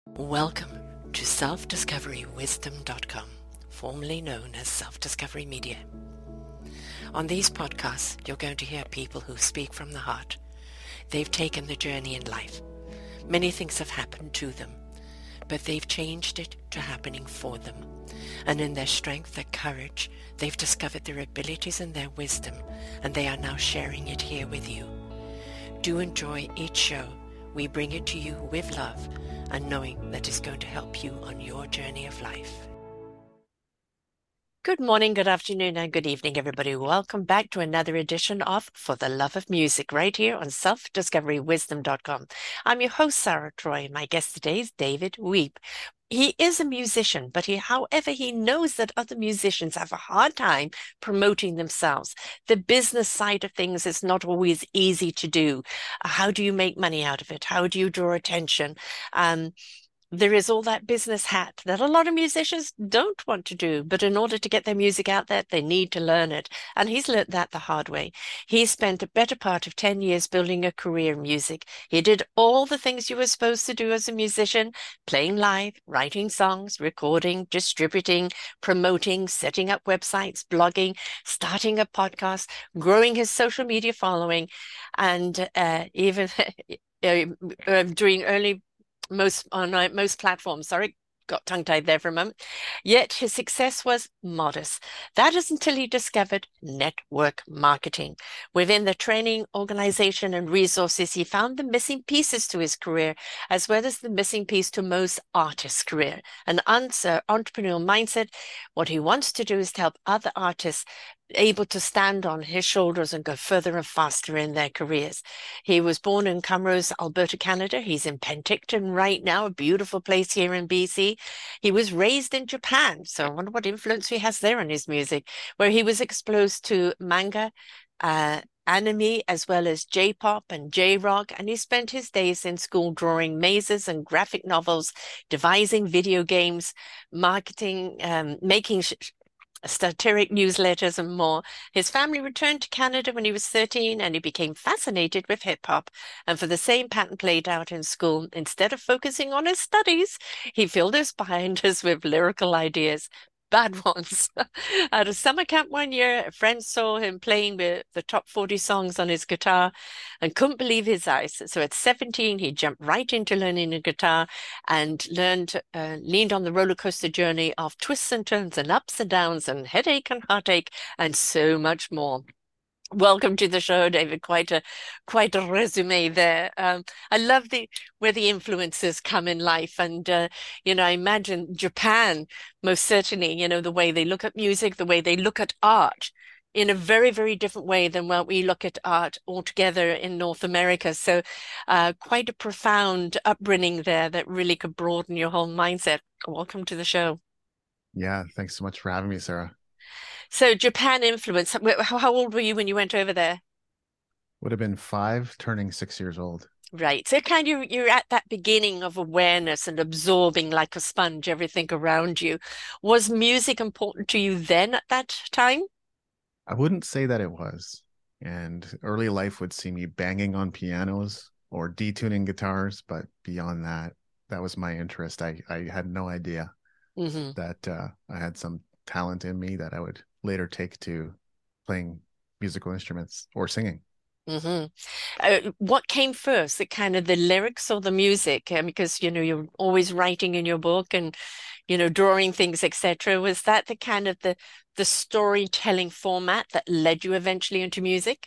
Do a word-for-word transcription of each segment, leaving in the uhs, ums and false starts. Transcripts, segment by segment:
Welcome to self discovery wisdom dot com, formerly known as Self-Discovery Media. On these podcasts, you're going to hear people who speak from the heart. They've taken the journey in life. Many things have happened to them, but they've changed it to happening for them. And in their strength, their courage, they've discovered their abilities and their wisdom, and they are now sharing it here with you. Do enjoy each show. We bring it to you with love and knowing that it's going to help you on your journey of life. Good morning, good afternoon, and good evening, everybody. Welcome back to another edition of For the Love of Music, right here on self discovery wisdom dot com. I'm your host, Sarah Troy. My guest today is David Wiepp. He is a musician, but he, however, he knows that other musicians have a hard time promoting themselves. The business side of things is not always easy to do. How do you make money out of it? How do you draw attention? Um, There is all that business hat that a lot of musicians don't want to do, but in order to get their music out there, they need to learn it. And he's learned that the hard way. He spent a better part of ten years building a career in music. He did all the things you were supposed to do as a musician, playing live, writing songs, recording, distributing, promoting, setting up websites, blogging, starting a podcast, growing his social media following, and uh, even uh, doing early most on uh, most platforms. Sorry, got tongue-tied there for a moment. Yet his success was modest. That is until he discovered network marketing. Within the training, organization, and resources, he found the missing pieces to his career, as well as the missing piece to most artists' career. An answer, entrepreneurial mindset. What he wants to do is to help other artists able to stand on his shoulders and go further and faster in their careers. He was born in Camrose, Alberta, Canada. He's in Penticton right now, a beautiful place here in B C. He was raised in Japan, so I wonder what influence he has there on his music, where he was exposed to manga, uh, anime, as well as J-pop and J-rock, and he spent his days in school drawing mazes and graphic novels, devising video games, marketing, um, making sh satiric newsletters, and more. His family returned to Canada when he was thirteen, and he became fascinated with hip hop. And for the same pattern played out in school, instead of focusing on his studies, he filled his binders with lyrical ideas. Bad ones. At a summer camp one year, a friend saw him playing the, the top forty songs on his guitar and couldn't believe his eyes. So at seventeen, he jumped right into learning the guitar and learned, uh, leaned on the roller coaster journey of twists and turns and ups and downs and headache and heartache and so much more. Welcome to the show, David. Quite a quite a resume there. Um, I love the where the influences come in life, and uh, you know, I imagine Japan most certainly. You know, the way they look at music, the way they look at art, in a very very different way than what we look at art altogether in North America. So, uh, quite a profound upbringing there that really could broaden your whole mindset. Welcome to the show. Yeah, thanks so much for having me, Sarah. So, Japan influence. How, how old were you when you went over there? Would have been five, turning six years old. Right. So kind of you're at that beginning of awareness and absorbing like a sponge everything around you. Was music important to you then at that time? I wouldn't say that it was. And early life would see me banging on pianos or detuning guitars, but beyond that, that was my interest. I, I had no idea Hmm. that uh, I had some talent in me that I would later take to playing musical instruments or singing. Hmm. Uh, what came first, the kind of the lyrics or the music? Um, because you know you're always writing in your book and you know drawing things, et cetera. Was that the kind of the the storytelling format that led you eventually into music?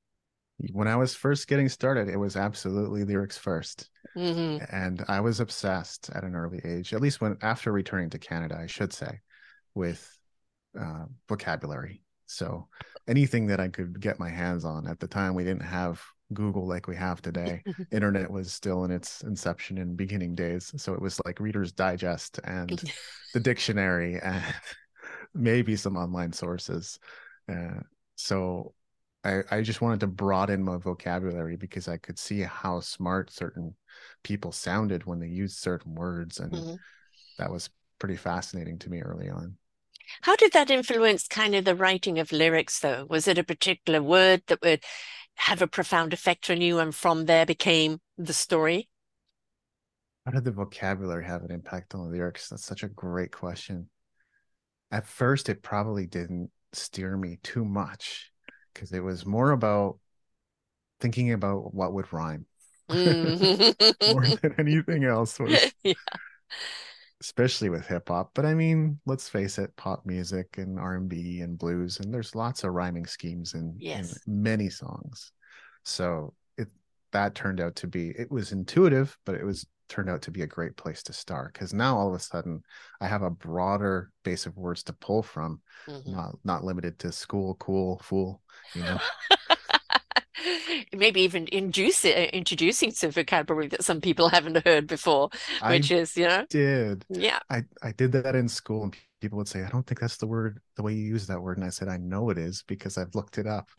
When I was first getting started, it was absolutely lyrics first. Hmm. And I was obsessed at an early age, at least when after returning to Canada, I should say, with uh, vocabulary. So anything that I could get my hands on. At the time, we didn't have Google like we have today. Internet was still in its inception and beginning days. So it was like Reader's Digest and the dictionary and maybe some online sources. Uh, so I, I just wanted to broaden my vocabulary because I could see how smart certain people sounded when they used certain words. And that was pretty fascinating to me early on. How did that influence kind of the writing of lyrics, though? Was it a particular word that would have a profound effect on you and from there became the story? How did the vocabulary have an impact on the lyrics? That's such a great question. At first, it probably didn't steer me too much because it was more about thinking about what would rhyme more Mm. than anything else was, Yeah. especially with hip hop. But I mean, let's face it, pop music and R and B and blues, and there's lots of rhyming schemes in in Yes. many songs. So it that turned out to be it was intuitive, but it was turned out to be a great place to start because now all of a sudden I have a broader base of words to pull from, Mhm. not not limited to school, cool, fool, you know. Maybe even induce it, introducing some vocabulary that some people haven't heard before, I which is, you know, did. yeah. I I did that in school, and people would say, "I don't think that's the word, the way you use that word." And I said, "I know it is because I've looked it up."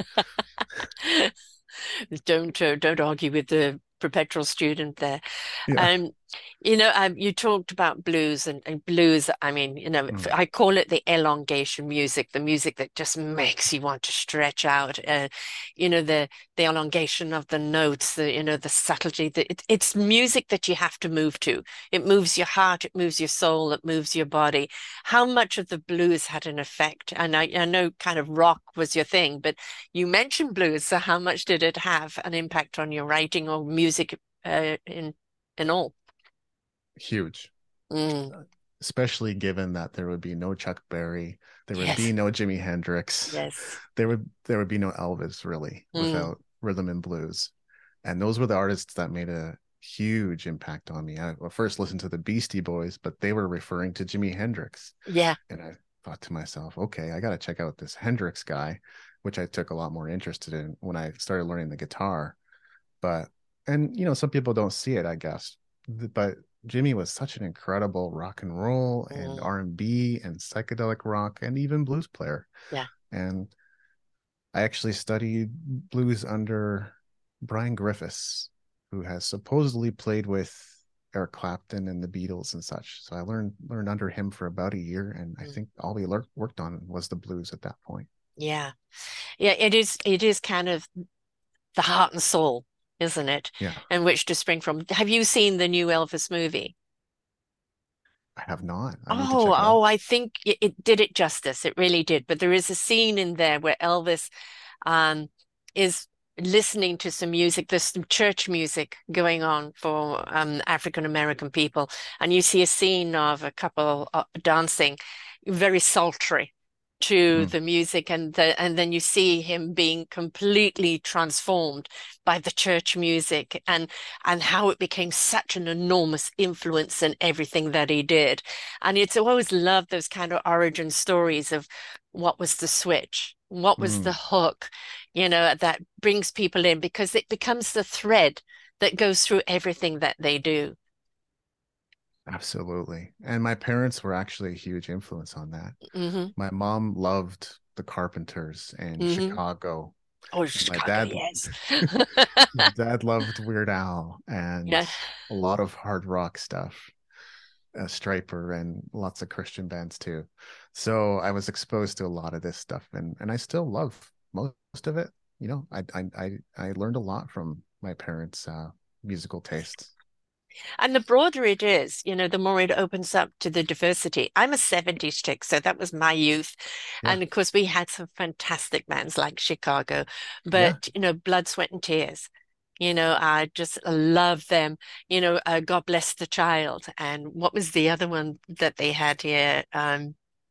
Don't uh, don't argue with the perpetual student there. Yeah. Um, you know, um, you talked about blues and, and blues. I mean, you know, Mm. I call it the elongation music, the music that just makes you want to stretch out. Uh, you know, the the elongation of the notes, the you know, the subtlety. The, it, it's music that you have to move to. It moves your heart, it moves your soul, it moves your body. How much of the blues had an effect? And I, I know kind of rock was your thing, but you mentioned blues, so how much did it have an impact on your writing or music uh, in in all? Huge. Mm, Especially given that there would be no Chuck Berry, there would be yes, no Jimi Hendrix, yes. there would there would be no Elvis really Mm, without rhythm and blues. And those were the artists that made a huge impact on me. I first listened to the Beastie Boys, but they were referring to Jimi Hendrix. yeah, And I thought to myself, okay, I got to check out this Hendrix guy, which I took a lot more interested in when I started learning the guitar. But, and, you know, some people don't see it, I guess. But Jimmy was such an incredible rock and roll and mm, R and B and psychedelic rock and even blues player. yeah. And I actually studied blues under Brian Griffiths, who has supposedly played with Eric Clapton and the Beatles and such. So I learned learned under him for about a year, and I Mm, think all we lear- worked on was the blues at that point. yeah. Yeah, it is it is kind of the heart and soul, isn't it? Yeah, And which to spring from. Have you seen the new Elvis movie? I have not. I need to Oh, check it out. oh, I think it, it did it justice. It really did. But there is a scene in there where Elvis um, is listening to some music. There's some church music going on for um, African American people, and you see a scene of a couple uh, dancing, very sultry to Mm, the music, and the and then you see him being completely transformed by the church music, and and how it became such an enormous influence in everything that he did. And it's always loved those kind of origin stories of what was the switch, what was the mm, hook, you know, that brings people in because it becomes the thread that goes through everything that they do. absolutely. And my parents were actually a huge influence on that. Hmm. My mom loved the Carpenters and Hmm. Chicago. Oh, And my Chicago, dad yes. my dad loved Weird Al and Yeah. a lot of hard rock stuff, uh, Striper and lots of Christian bands too. So I was exposed to a lot of this stuff, and and I still love most of it. You know, I I I, I learned a lot from my parents' uh, musical tastes. And the broader it is, you know, the more it opens up to the diversity. I'm a seventies chick, so that was my youth. Yeah, And of course, we had some fantastic bands like Chicago, yeah. but, you know, Blood, Sweat, and Tears. You know, I just love them. You know, uh, God Bless the Child. And what was the other one that they had here? Um,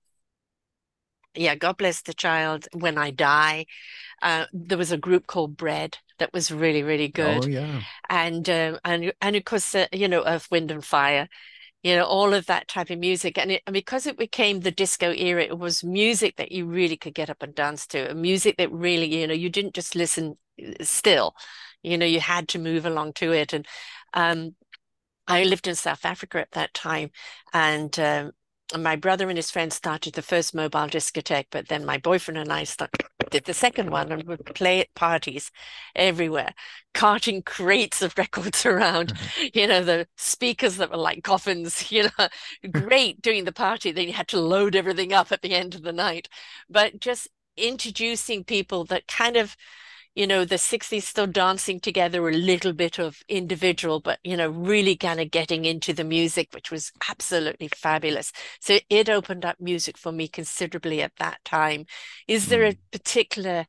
yeah, God Bless the Child, When I Die. Uh, there was a group called Bread that was really, really Oh good. yeah. And um, and and of course, uh, you know, Earth, Wind and Fire, you know, all of that type of music. And, it, and because it became the disco era, it was music that you really could get up and dance to, and music that really, you know, you didn't just listen uh, still, you know, you had to move along to it. And um, I lived in South Africa at that time, and um, my brother and his friends started the first mobile discotheque, but then my boyfriend and I started, did the second one and would play at parties everywhere, carting crates of records around, you know, the speakers that were like coffins, you know, great doing the party. Then you had to load everything up at the end of the night. But just introducing people that kind of you know, the sixties still dancing together, a little bit of individual, but, you know, really kind of getting into the music, which was absolutely fabulous. So it opened up music for me considerably at that time. Is there a Mm, particular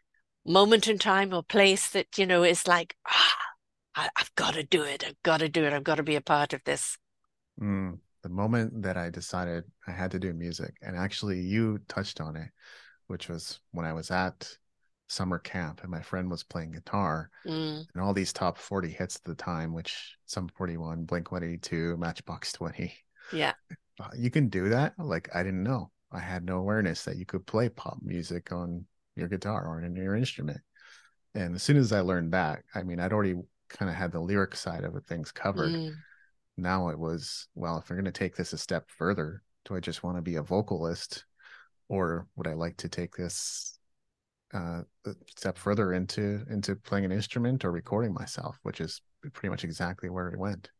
moment in time or place that, you know, is like, ah, I, I've got to do it. I've got to do it. I've got to be a part of this. mm. The moment that I decided I had to do music, and actually you touched on it, which was when I was at summer camp and my friend was playing guitar Mm, and all these top forty hits at the time, which Sum forty-one, Blink one eighty-two, Matchbox twenty. yeah. Uh, You can do that? Like, I didn't know. I had no awareness that you could play pop music on your guitar or in your instrument. And as soon as I learned that, I mean, I'd already kind of had the lyric side of it, things covered. Mm, Now it was, well, if we're going to take this a step further, do I just want to be a vocalist, or would I like to take this uh, a step further into into playing an instrument or recording myself, which is pretty much exactly where it went.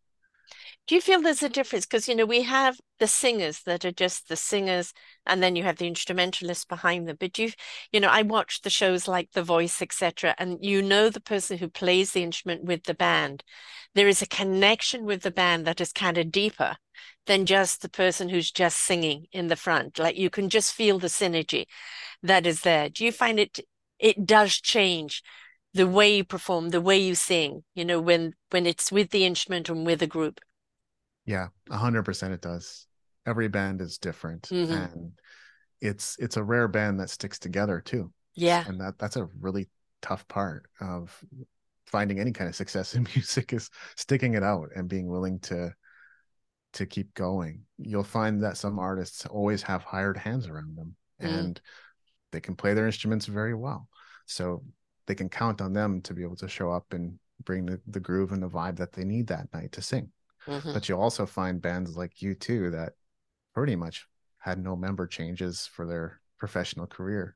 do you feel there's a difference? Because, you know, we have the singers that are just the singers, and then you have the instrumentalists behind them. But you, you know, I watch the shows like The Voice, et cetera, and you know the person who plays the instrument with the band. There is a connection with the band that is kind of deeper than just the person who's just singing in the front. Like you can just feel the synergy that is there. Do you find it it does change the way you perform, the way you sing, you know, when when it's with the instrument and with a group? Yeah, a hundred percent it does. Every band is different, Hmm. and it's it's a rare band that sticks together too. Yeah. And that that's a really tough part of finding any kind of success in music, is sticking it out and being willing to to keep going. You'll find that some artists always have hired hands around them, Mm, and they can play their instruments very well. So they can count on them to be able to show up and bring the, the groove and the vibe that they need that night to sing. hmm. But you'll also find bands like U two that pretty much had no member changes for their professional career.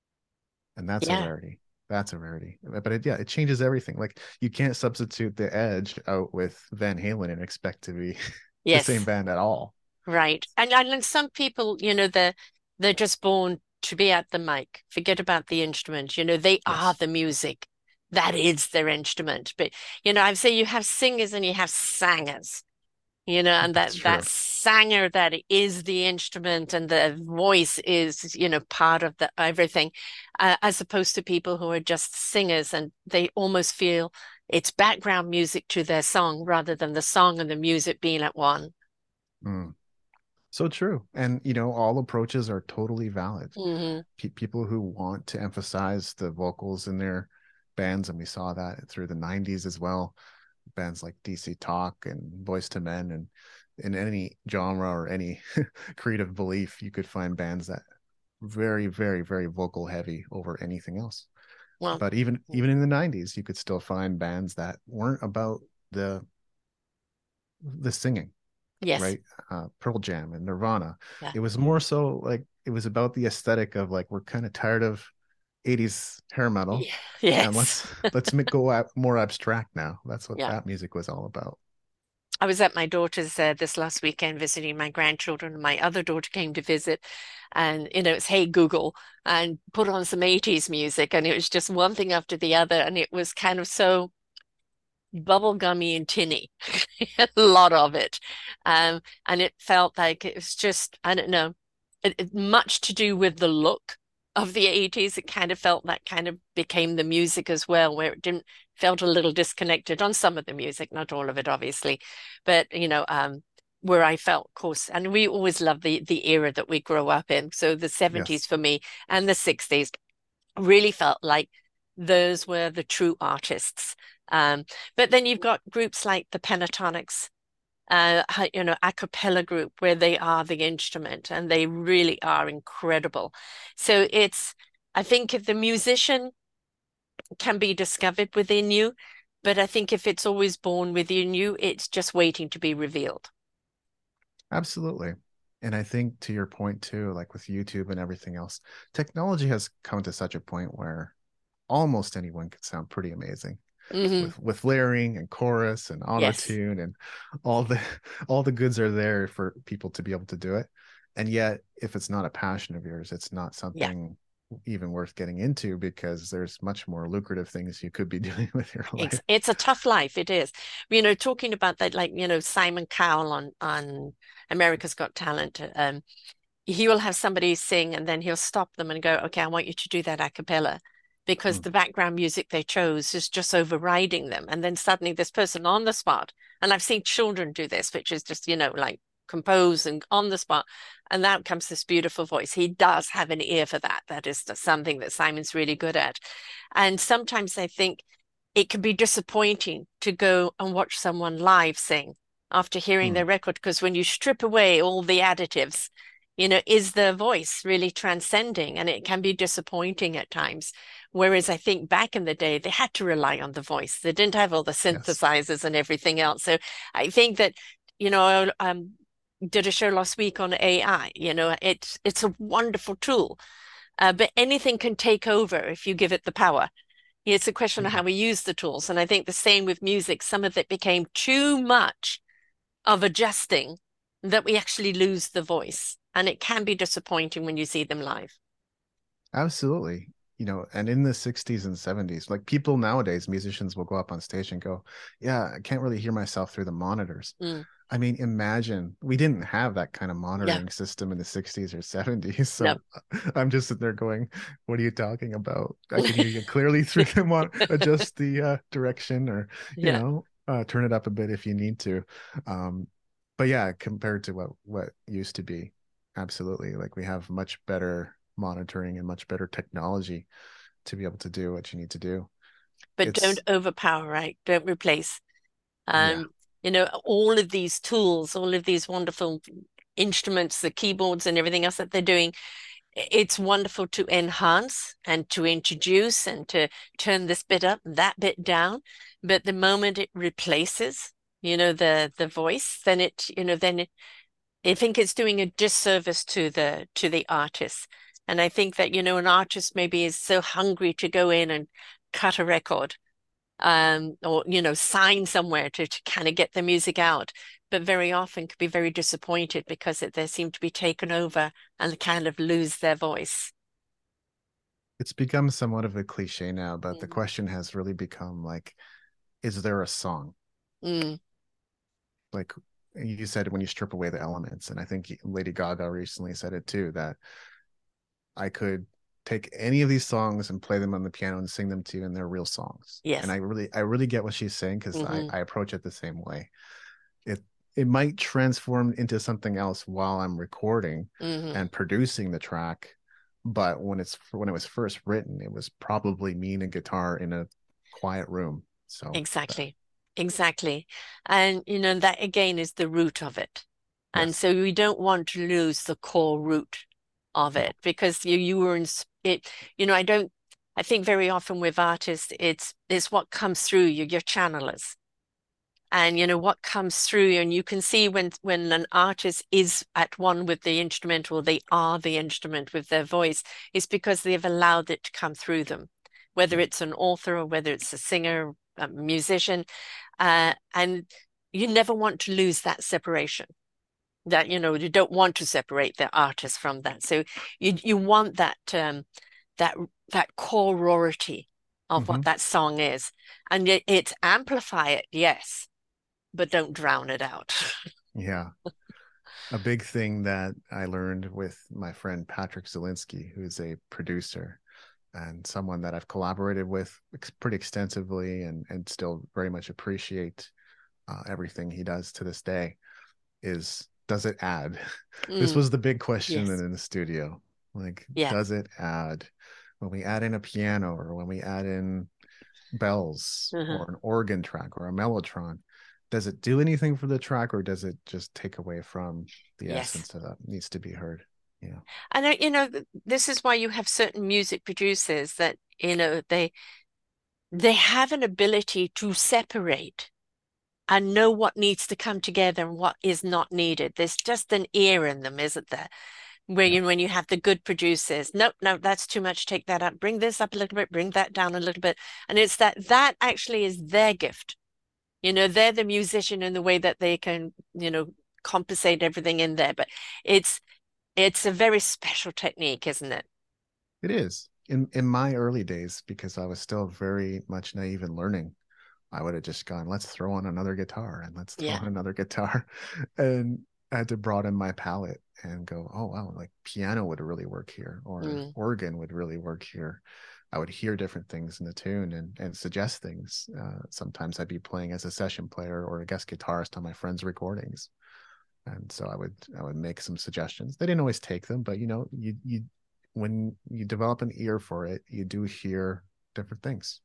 And that's a Yeah. rarity. That's a rarity. But it, yeah, it changes everything. Like you can't substitute the Edge out with Van Halen and expect to be the same Yes. band at all. Right. And and then some people, you know, they're they're just born to be at the mic. Forget about the instrument. You know, they are Yes, the music. That is their instrument. But you know, I say you have singers and you have singers. You know, and that's that that true. singer that is the instrument and the voice is, you know, part of the everything, uh, as opposed to people who are just singers and they almost feel it's background music to their song rather than the song and the music being at one. Mm. So true. And, you know, all approaches are totally valid. Hmm. Pe people who want to emphasize the vocals in their bands, and we saw that through the nineties as well. Bands like D C Talk and Boys to Men, and in any genre or any creative belief, you could find bands that very, very, very vocal heavy over anything else. Well, But even even in the nineties, you could still find bands that weren't about the the singing, yes. right? Uh, Pearl Jam and Nirvana. Yeah. It was more so like it was about the aesthetic of like we're kind of tired of eighties hair metal, Yeah. and Yes. let's let's make go ab- more abstract now. That's what Yeah. that music was all about. I was at my daughter's uh, this last weekend visiting my grandchildren. My other daughter came to visit, and you know, it's Hey Google, and put on some eighties music, and it was just one thing after the other, and it was kind of so bubblegummy and tinny, a lot of it. Um, and it felt like it was just, I don't know, it, it- much to do with the look of the eighties. It kind of felt that kind of became the music as well, where it didn't felt a little disconnected on some of the music, not all of it, obviously, but you know, um, where I felt, of course, and we always love the the era that we grow up in. So the seventies Yes, for me and the sixties really felt like those were the true artists. Um, but then you've got groups like the Pentatonics, uh, you know, a cappella group where they are the instrument and they really are incredible. So it's, I think if the musician can be discovered within you, but I think if it's always born within you, it's just waiting to be revealed. absolutely. And I think to your point too, like with YouTube and everything else, technology has come to such a point where almost anyone can sound pretty amazing Hmm. with with layering and chorus and auto Yes. tune, and all the all the goods are there for people to be able to do it. And yet if it's not a passion of yours, it's not Yeah. something even worth getting into because there's much more lucrative things you could be doing with your It's life. it's a tough life. It is. You know, talking about that, like, you know, Simon Cowell on on America's Got Talent. Um, he will have somebody sing and then he'll stop them and go, okay, I want you to do that a cappella because Mm, the background music they chose is just overriding them. And then suddenly this person on the spot, and I've seen children do this, which is just, you know, like compose and on the spot. And out comes this beautiful voice. He does have an ear for that. That is something that Simon's really good at. And sometimes I think it can be disappointing to go and watch someone live sing after hearing mm, their record, because when you strip away all the additives, you know, is their voice really transcending? And it can be disappointing at times. Whereas I think back in the day, they had to rely on the voice. They didn't have all the yes. synthesizers and everything else. So I think that, you know, I um, did a show last week on A I. You know, it's it's a wonderful tool, uh, but anything can take over if you give it the power. It's a question of Yeah. how we use the tools. And I think the same with music. Some of it became too much of adjusting that we actually lose the voice. And it can be disappointing when you see them live. Absolutely. You know, and in the sixties and seventies, like people nowadays, musicians will go up on stage and go, yeah, I can't really hear myself through the monitors. Mm. I mean, imagine we didn't have that kind of Yeah, monitoring system in the sixties or seventies. no, So I'm just sitting there going, what are you talking about? I can hear you clearly through the mon adjust the uh, direction or, you yeah. know, uh, turn it up a bit if you need to. Um, but yeah, compared to what what used to be, absolutely. Like we have much better monitoring and much better technology to be able to do what you need to do. But don't It's overpower, right? Don't replace. yeah. Um, you know, all of these tools, all of these wonderful instruments, the keyboards and everything else that they're doing, it's wonderful to enhance and to introduce and to turn this bit up, that bit down. But the moment it replaces, you know, the the voice, then it, you know, then it, I think it's doing a disservice to the to the artist. And I think that, you know, an artist maybe is so hungry to go in and cut a record, um, or, you know, sign somewhere to, to kind of get the music out, but very often could be very disappointed because it, they seem to be taken over and kind of lose their voice. It's become somewhat of a cliche now, but the Mm. question has really become like, is there a song? Mm, Like you said, when you strip away the elements, and I think Lady Gaga recently said it too, that I could take any of these songs and play them on the piano and sing them to you, and they're real songs. And yes. I really, I really get what she's saying because I, Hmm. I approach it the same way. It, it might transform into something else while I'm recording Hmm. and producing the track, but when it's when it was first written, it was probably me and a guitar in a quiet room. So Exactly. Exactly. And, you know, that again is the root of it. And yes, so we don't want to lose the core root of no, it because you you were in it, you know, I don't I think very often with artists it's it's what comes through you, your channelers. And you know what comes through you, and you can see when when an artist is at one with the instrument or they are the instrument with their voice, it's because they've allowed it to come through them, whether yeah. it's an author or whether it's a singer, a musician, uh, and you never want to lose that separation. That you know you don't want to separate the artist from that. So you you want that um, that that core rarity of what Mm-hmm. that song is, and it, it's amplify it, yes, but don't drown it out. Yeah. A big thing that I learned with my friend Patrick Zelinsky, who's a producer and someone that I've collaborated with pretty extensively and, and still very much appreciate uh, everything he does to this day, is does it add? This Mm, was the big question yes. in the studio. Like, Yeah. does it add? When we add in a piano or when we add in bells Uh-huh. or an organ track or a mellotron, does it do anything for the track or does it just take away from the Yes. essence that needs to be heard? Yeah. And uh, you know, th- this is why you have certain music producers that, you know, they they have an ability to separate and know what needs to come together and what is not needed. There's just an ear in them, isn't there? Where Yeah. you when you have the good producers, nope, no, that's too much. Take that up. Bring this up a little bit. Bring that down a little bit. And it's that that actually is their gift. You know, they're the musician in the way that they can, you know, compensate everything in there. But it's it's a very special technique, isn't it? It is. In in my early days, because I was still very much naive and learning, I would have just gone, let's throw on another guitar and let's throw Yeah. on another guitar. And I had to broaden my palette and go, oh wow, like piano would really work here, or Mm. organ would really work here. I would hear different things in the tune and and suggest things. Uh, sometimes I'd be playing as a session player or a guest guitarist on my friends' recordings. And so I would I would make some suggestions. They didn't always take them, but you know, you you when you develop an ear for it, you do hear different things.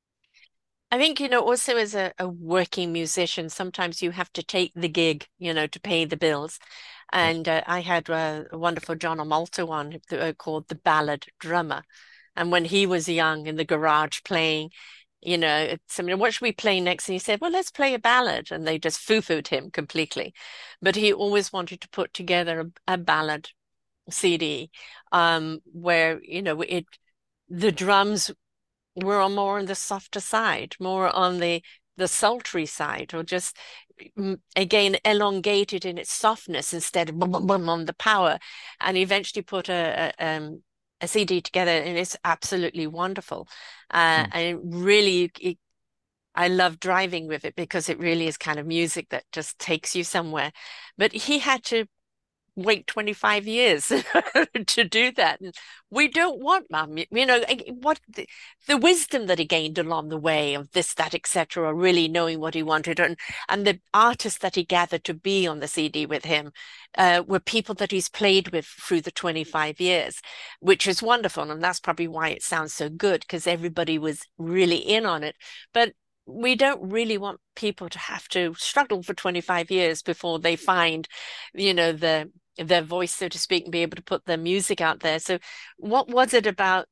I think, you know, also as a, a working musician, sometimes you have to take the gig, you know, to pay the bills. Yep. And uh, I had uh, a wonderful John O'Malta one uh, called The Ballad Drummer. And when he was young in the garage playing, you know, it's, I mean, what should we play next? And he said, well, let's play a ballad. And they just foo-fooed him completely. But he always wanted to put together a, a ballad C D, um, where, you know, it, the drums were on more on the softer side, more on the the sultry side, or just mm, again elongated in its softness instead of boom, boom, boom on the power. And eventually put a, a um a C D together, and it's absolutely wonderful. Uh, Hmm. and it really, it, I love driving with it because it really is kind of music that just takes you somewhere. But he had to wait twenty-five years to do that. And we don't want mum, you know, what the, the wisdom that he gained along the way of this, that, et cetera, really knowing what he wanted. And, and the artists that he gathered to be on the C D with him uh, were people that he's played with through the twenty-five years, which is wonderful. And that's probably why it sounds so good, because everybody was really in on it. But we don't really want people to have to struggle for twenty-five years before they find, you know, the their voice, so to speak, and be able to put their music out there. So what was it about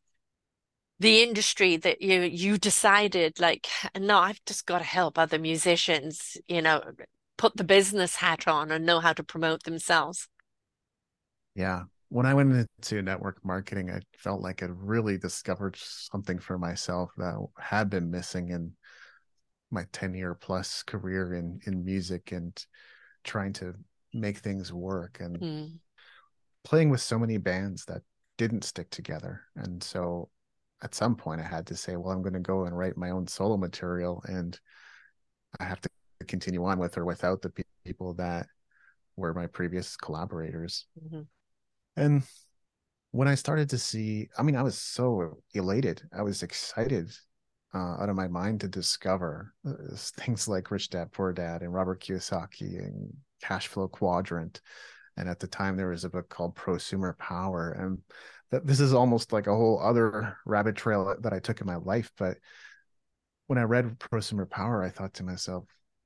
the industry that you you decided like, no, I've just got to help other musicians, you know, put the business hat on and know how to promote themselves? Yeah. When I went into network marketing, I felt like I really discovered something for myself that had been missing in my ten year plus career in in music and trying to make things work and Mm. playing with so many bands that didn't stick together. And so at some point I had to say, well, I'm going to go and write my own solo material, and I have to continue on with or without the people that were my previous collaborators. Mhm. And when I started to see, I mean, I was so elated. I was excited uh, out of my mind to discover uh, things like Rich Dad Poor Dad and Robert Kiyosaki and Cash Flow Quadrant. And at the time, there was a book called Prosumer Power. And that this is almost like a whole other rabbit trail that I took in my life. But when I read Prosumer Power, I thought to myself,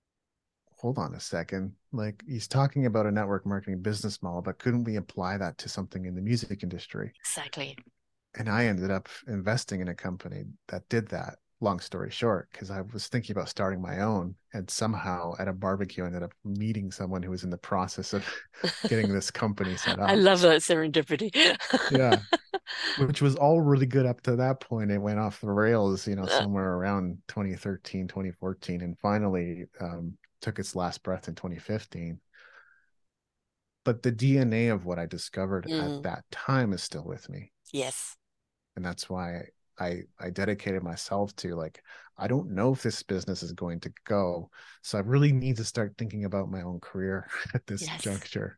hold on a second. Like, he's talking about a network marketing business model, but couldn't we apply that to something in the music industry? Exactly. And I ended up investing in a company that did that. Long story short, because I was thinking about starting my own, and somehow at a barbecue, I ended up meeting someone who was in the process of getting this company set I up. love that serendipity. Yeah, which was all really good up to that point. It went off the rails, you know, somewhere around twenty thirteen, twenty fourteen, and finally um, took its last breath in twenty fifteen. But the D N A of what I discovered at Mm. that time is still with me. Yes. And that's why I I dedicated myself to, like, I don't know if this business is going to go, so I really need to start thinking about my own career at this Yes. juncture.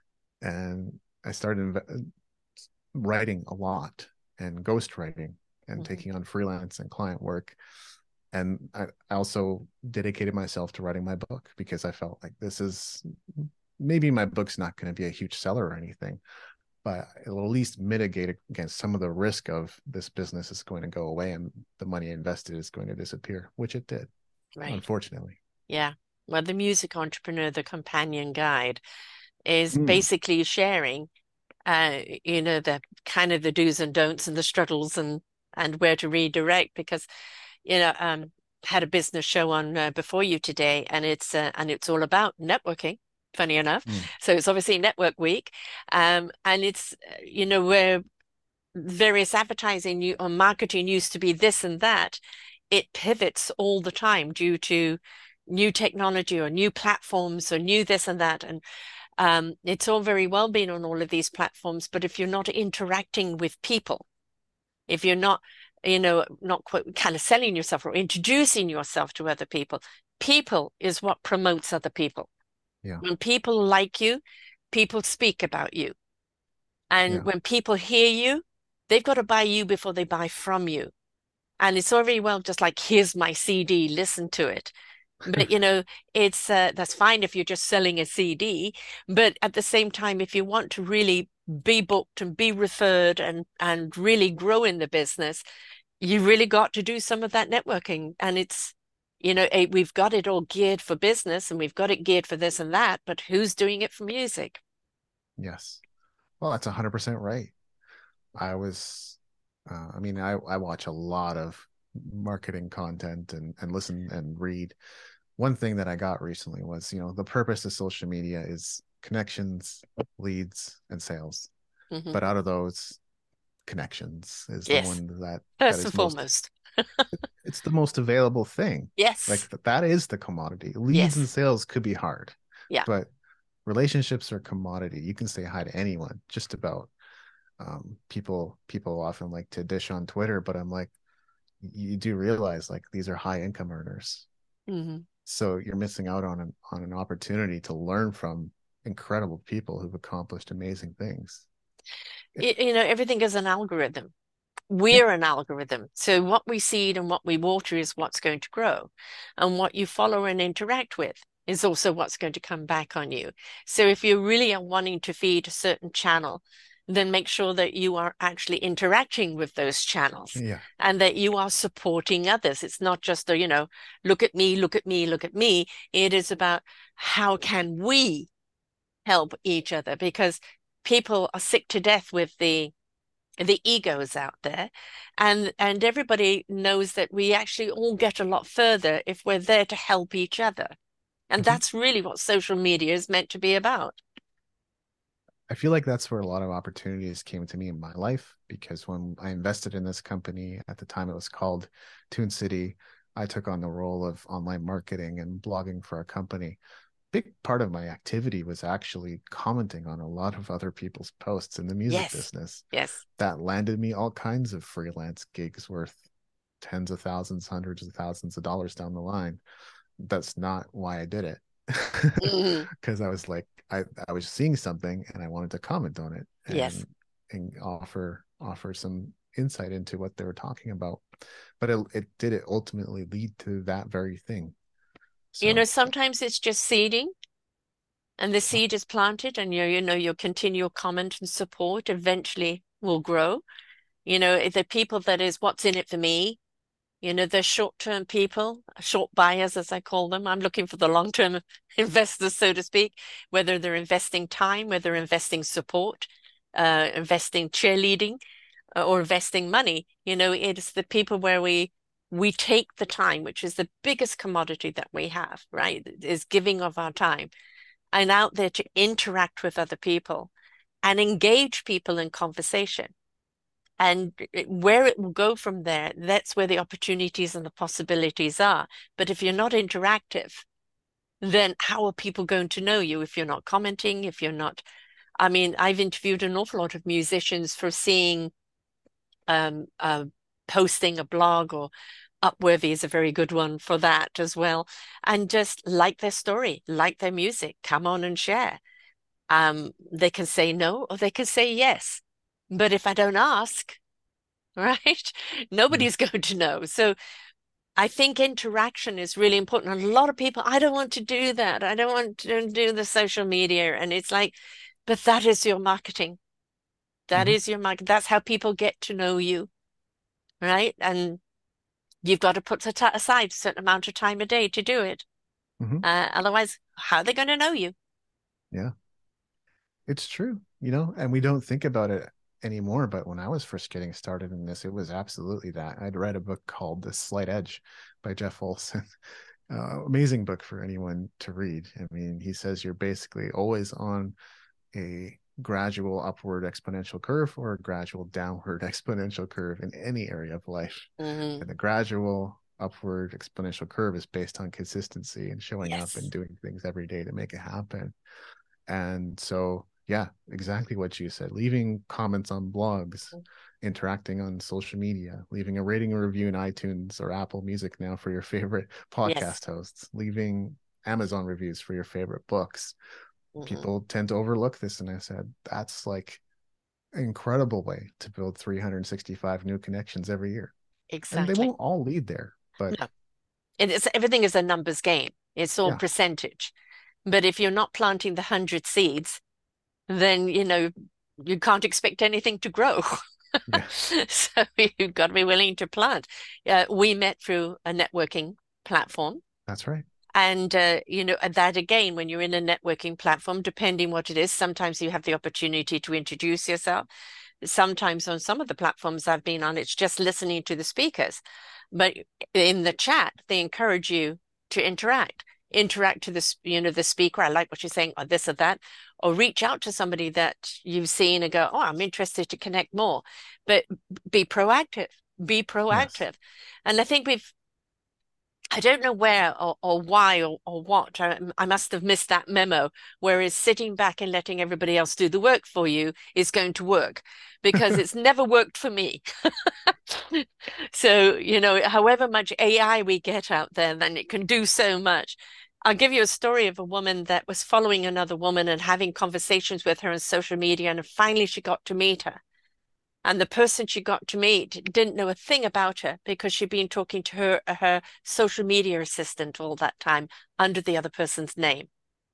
And I started inv- writing a lot and ghostwriting and Mhm. taking on freelance and client work. And I also dedicated myself to writing my book because I felt like this is, maybe my book's not going to be a huge seller or anything, but it'll at least mitigate against some of the risk of this business is going to go away and the money invested is going to disappear, which it did, Right. unfortunately. Yeah. Well, the music entrepreneur, the companion guide, is Mm, basically sharing, uh, you know, the kind of the do's and don'ts and the struggles and and where to redirect. Because, you know, um, had a business show on uh, before you today, and it's uh, and it's all about networking. Funny enough, mm, so it's obviously Network Week, um, and it's uh, you know, where various advertising you, or marketing used to be this and that, it pivots all the time due to new technology or new platforms or new this and that. And um, it's all very well being on all of these platforms, but if you're not interacting with people, if you're not, you know, not quite kind of selling yourself or introducing yourself to other people, people is what promotes other people. Yeah. When people like you, people speak about you. And Yeah. when people hear you, they've got to buy you before they buy from you. And it's all very well just like, here's my C D, listen to it. But you know, it's uh, that's fine if you're just selling a C D. But at the same time, if you want to really be booked and be referred and and really grow in the business, you really got to do some of that networking. And it's, you know, eh, we've got it all geared for business and we've got it geared for this and that, but who's doing it for music? Yes. Well, that's one hundred percent right. I was, uh, I mean, I, I watch a lot of marketing content and, and listen and read. One thing that I got recently was, you know, the purpose of social media is connections, leads, and sales. Hmm. But out of those, connections is the Yes, one that that first and is most, foremost. it's the most available thing. Yes, Like th- that is the commodity. Leads and yes, sales could be hard, yeah. but relationships are commodity. You can say hi to anyone, just about. Um, people people often like to dish on Twitter, but I'm like, you do realize like these are high income earners, Hmm. so you're missing out on an on an opportunity to learn from incredible people who've accomplished amazing things. It, You, you know, everything is an algorithm. yeah, We're an algorithm. So what we seed and what we water is what's going to grow. And what you follow and interact with is also what's going to come back on you. So if you really are wanting to feed a certain channel, then make sure that you are actually interacting with those channels yeah, and that you are supporting others. It's not just a, you know, look at me, look at me, look at me. It is about how can we help each other because people are sick to death with the the egos out there, and and everybody knows that we actually all get a lot further if we're there to help each other, and mhm. that's really what social media is meant to be about. I feel like that's where a lot of opportunities came to me in my life, because when I invested in this company at the time, it was called Tune City. I took on the role of online marketing and blogging for our company. Big part of my activity was actually commenting on a lot of other people's posts in the music Yes, business. yes. That landed me all kinds of freelance gigs worth tens of thousands, hundreds of thousands of dollars down the line. That's not why I did it. Hmm. Because I was like, I, I was seeing something and I wanted to comment on it Yes. and and offer offer some insight into what they were talking about. But it, it did it ultimately lead to that very thing. You know, So sometimes it's just seeding, and the yeah. seed is planted, and your, you know, your continual comment and support eventually will grow. You know, the people that is what's in it for me. You know, they're short-term people, short buyers, as I call them. I'm looking for the long-term investors, so to speak, whether they're investing time, whether they're investing support, uh, investing cheerleading, uh, or investing money. You know, it's the people where we we take the time, which is the biggest commodity that we have, right? Is giving of our time and out there to interact with other people and engage people in conversation. And where it will go from there, that's where the opportunities and the possibilities are. But if you're not interactive, then how are people going to know you if you're not commenting, if you're not? I mean, I've interviewed an awful lot of musicians for seeing um, uh, posting a blog, or Upworthy is a very good one for that as well, and just like their story, like their music, come on and share. Um, they can say no or they can say yes. But if I don't ask, right? Yeah. Nobody's going to know. So I think interaction is really important. And a lot of people, I don't want to do that. I don't want to do the social media. And it's like, but that is your marketing. That Hmm. is your market. That's how people get to know you, right? And you've got to put aside a certain amount of time a day to do it. Hmm. Uh, otherwise, how are they going to know you? Yeah, it's true, you know, and we don't think about it anymore. But when I was first getting started in this, it was absolutely that. I'd read a book called The Slight Edge by Jeff Olson. Uh, amazing book for anyone to read. I mean, he says you're basically always on a gradual upward exponential curve or a gradual downward exponential curve in any area of life. Hmm. And the gradual upward exponential curve is based on consistency and showing up and Yes. doing things every day to make it happen. And so Yeah, exactly what you said. Leaving comments on blogs, interacting on social media, leaving a rating or review in iTunes or Apple Music now for your favorite Yes. podcast hosts, leaving Amazon reviews for your favorite books. Hmm. People tend to overlook this. And I said, that's like an incredible way to build three hundred sixty-five new connections every year. And they Exactly. won't all lead there, but No, it's everything is a numbers game. It's all yeah, percentage. But if you're not planting the hundred seeds, then you know you can't expect anything to grow. yeah, So you've got to be willing to plant. Uh, we met through a networking platform. that's right. And uh, you know, and that again, when you're in a networking platform, depending what it is, sometimes you have the opportunity to introduce yourself. Sometimes on some of the platforms I've been on, it's just listening to the speakers. But in the chat, they encourage you to interact. Interact to the, you know, the speaker. I like what you're saying, or this or that, or reach out to somebody that you've seen and go, oh, I'm interested to connect more. But be proactive. Be Yes. proactive. And I think we've I don't know where or, or why or, or what. I, I must have missed that memo. Whereas sitting back and letting everybody else do the work for you is going to work because it's never worked for me. So, you know, however much A I we get out there, then it can do so much. I'll give you a story of a woman that was following another woman and having conversations with her on social media, and finally she got to meet her. And the person she got to meet didn't know a thing about her because she'd been talking to her her social media assistant all that time under the other person's name,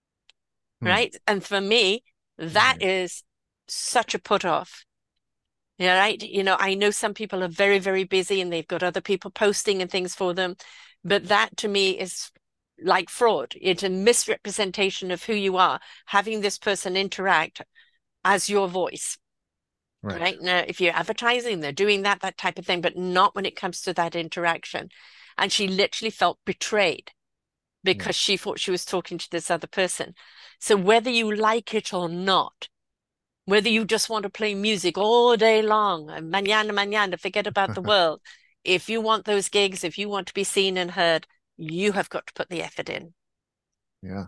Hmm. right? And for me, that Right. is such a put off. Yeah, right. You know, I know some people are very, very busy and they've got other people posting and things for them, but that to me is like fraud. It's a misrepresentation of who you are, having this person interact as your voice. Right. Right now, if you're advertising, they're doing that, that type of thing, but not when it comes to that interaction. And she literally felt betrayed Yeah. because she thought she was talking to this other person. So whether you like it or not, whether you just want to play music all day long and mañana, mañana, forget about the world. If you want those gigs, if you want to be seen and heard, you have got to put the effort in. Yeah.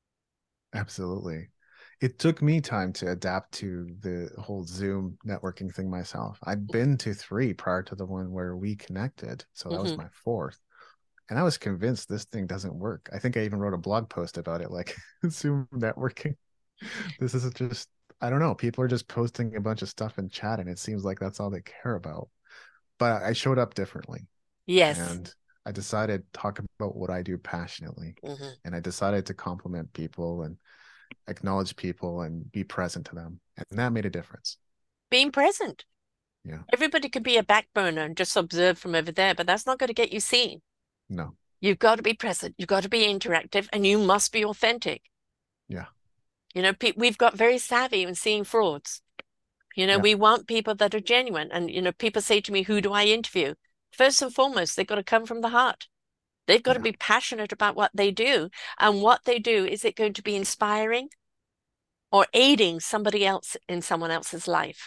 Absolutely. It took me time to adapt to the whole Zoom networking thing myself. I'd been to three prior to the one where we connected. So that was Hmm. my fourth. And I was convinced this thing doesn't work. I think I even wrote a blog post about it, like Zoom networking. This is just, I don't know. People are just posting a bunch of stuff in chat, and it seems like that's all they care about. But I showed up differently, Yes. and I decided to talk about what I do passionately. Hmm. And I decided to compliment people and acknowledge people and be present to them. And that made a difference. Being present. Yeah. Everybody can be a back burner and just observe from over there, but that's not going to get you seen. No. You've got to be present, you've got to be interactive, and you must be authentic. Yeah. You know, pe we've got very savvy in seeing frauds. You know, Yeah. we want people that are genuine. And, you know, people say to me, who do I interview? First and foremost, they've got to come from the heart. They've got to Yeah. be passionate about what they do. And what they do, is it going to be inspiring or aiding somebody else in someone else's life?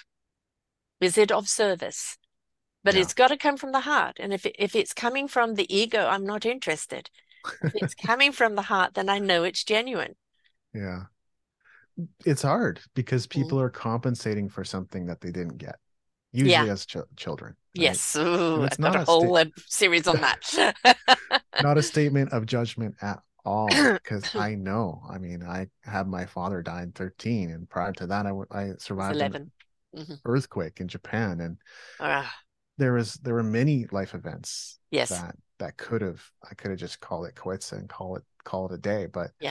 Is it of service? But Yeah. it's got to come from the heart. And if it, if it's coming from the ego, I'm not interested. If it's coming from the heart, then I know it's genuine. Yeah. It's hard because Mm. people are compensating for something that they didn't get, Yeah. usually as ch- children, right? Yes. Ooh, And it's I've got not a a whole state, web series on that. not a statement of judgment at all, because I know. I mean, I had my father die in thirteen, and prior to that, I, w- I It's survived an eleven. Hmm. earthquake in Japan, and Ah, there was there were many life events yes. that that could have I could have just called it quits and call it call it a day, but Yeah.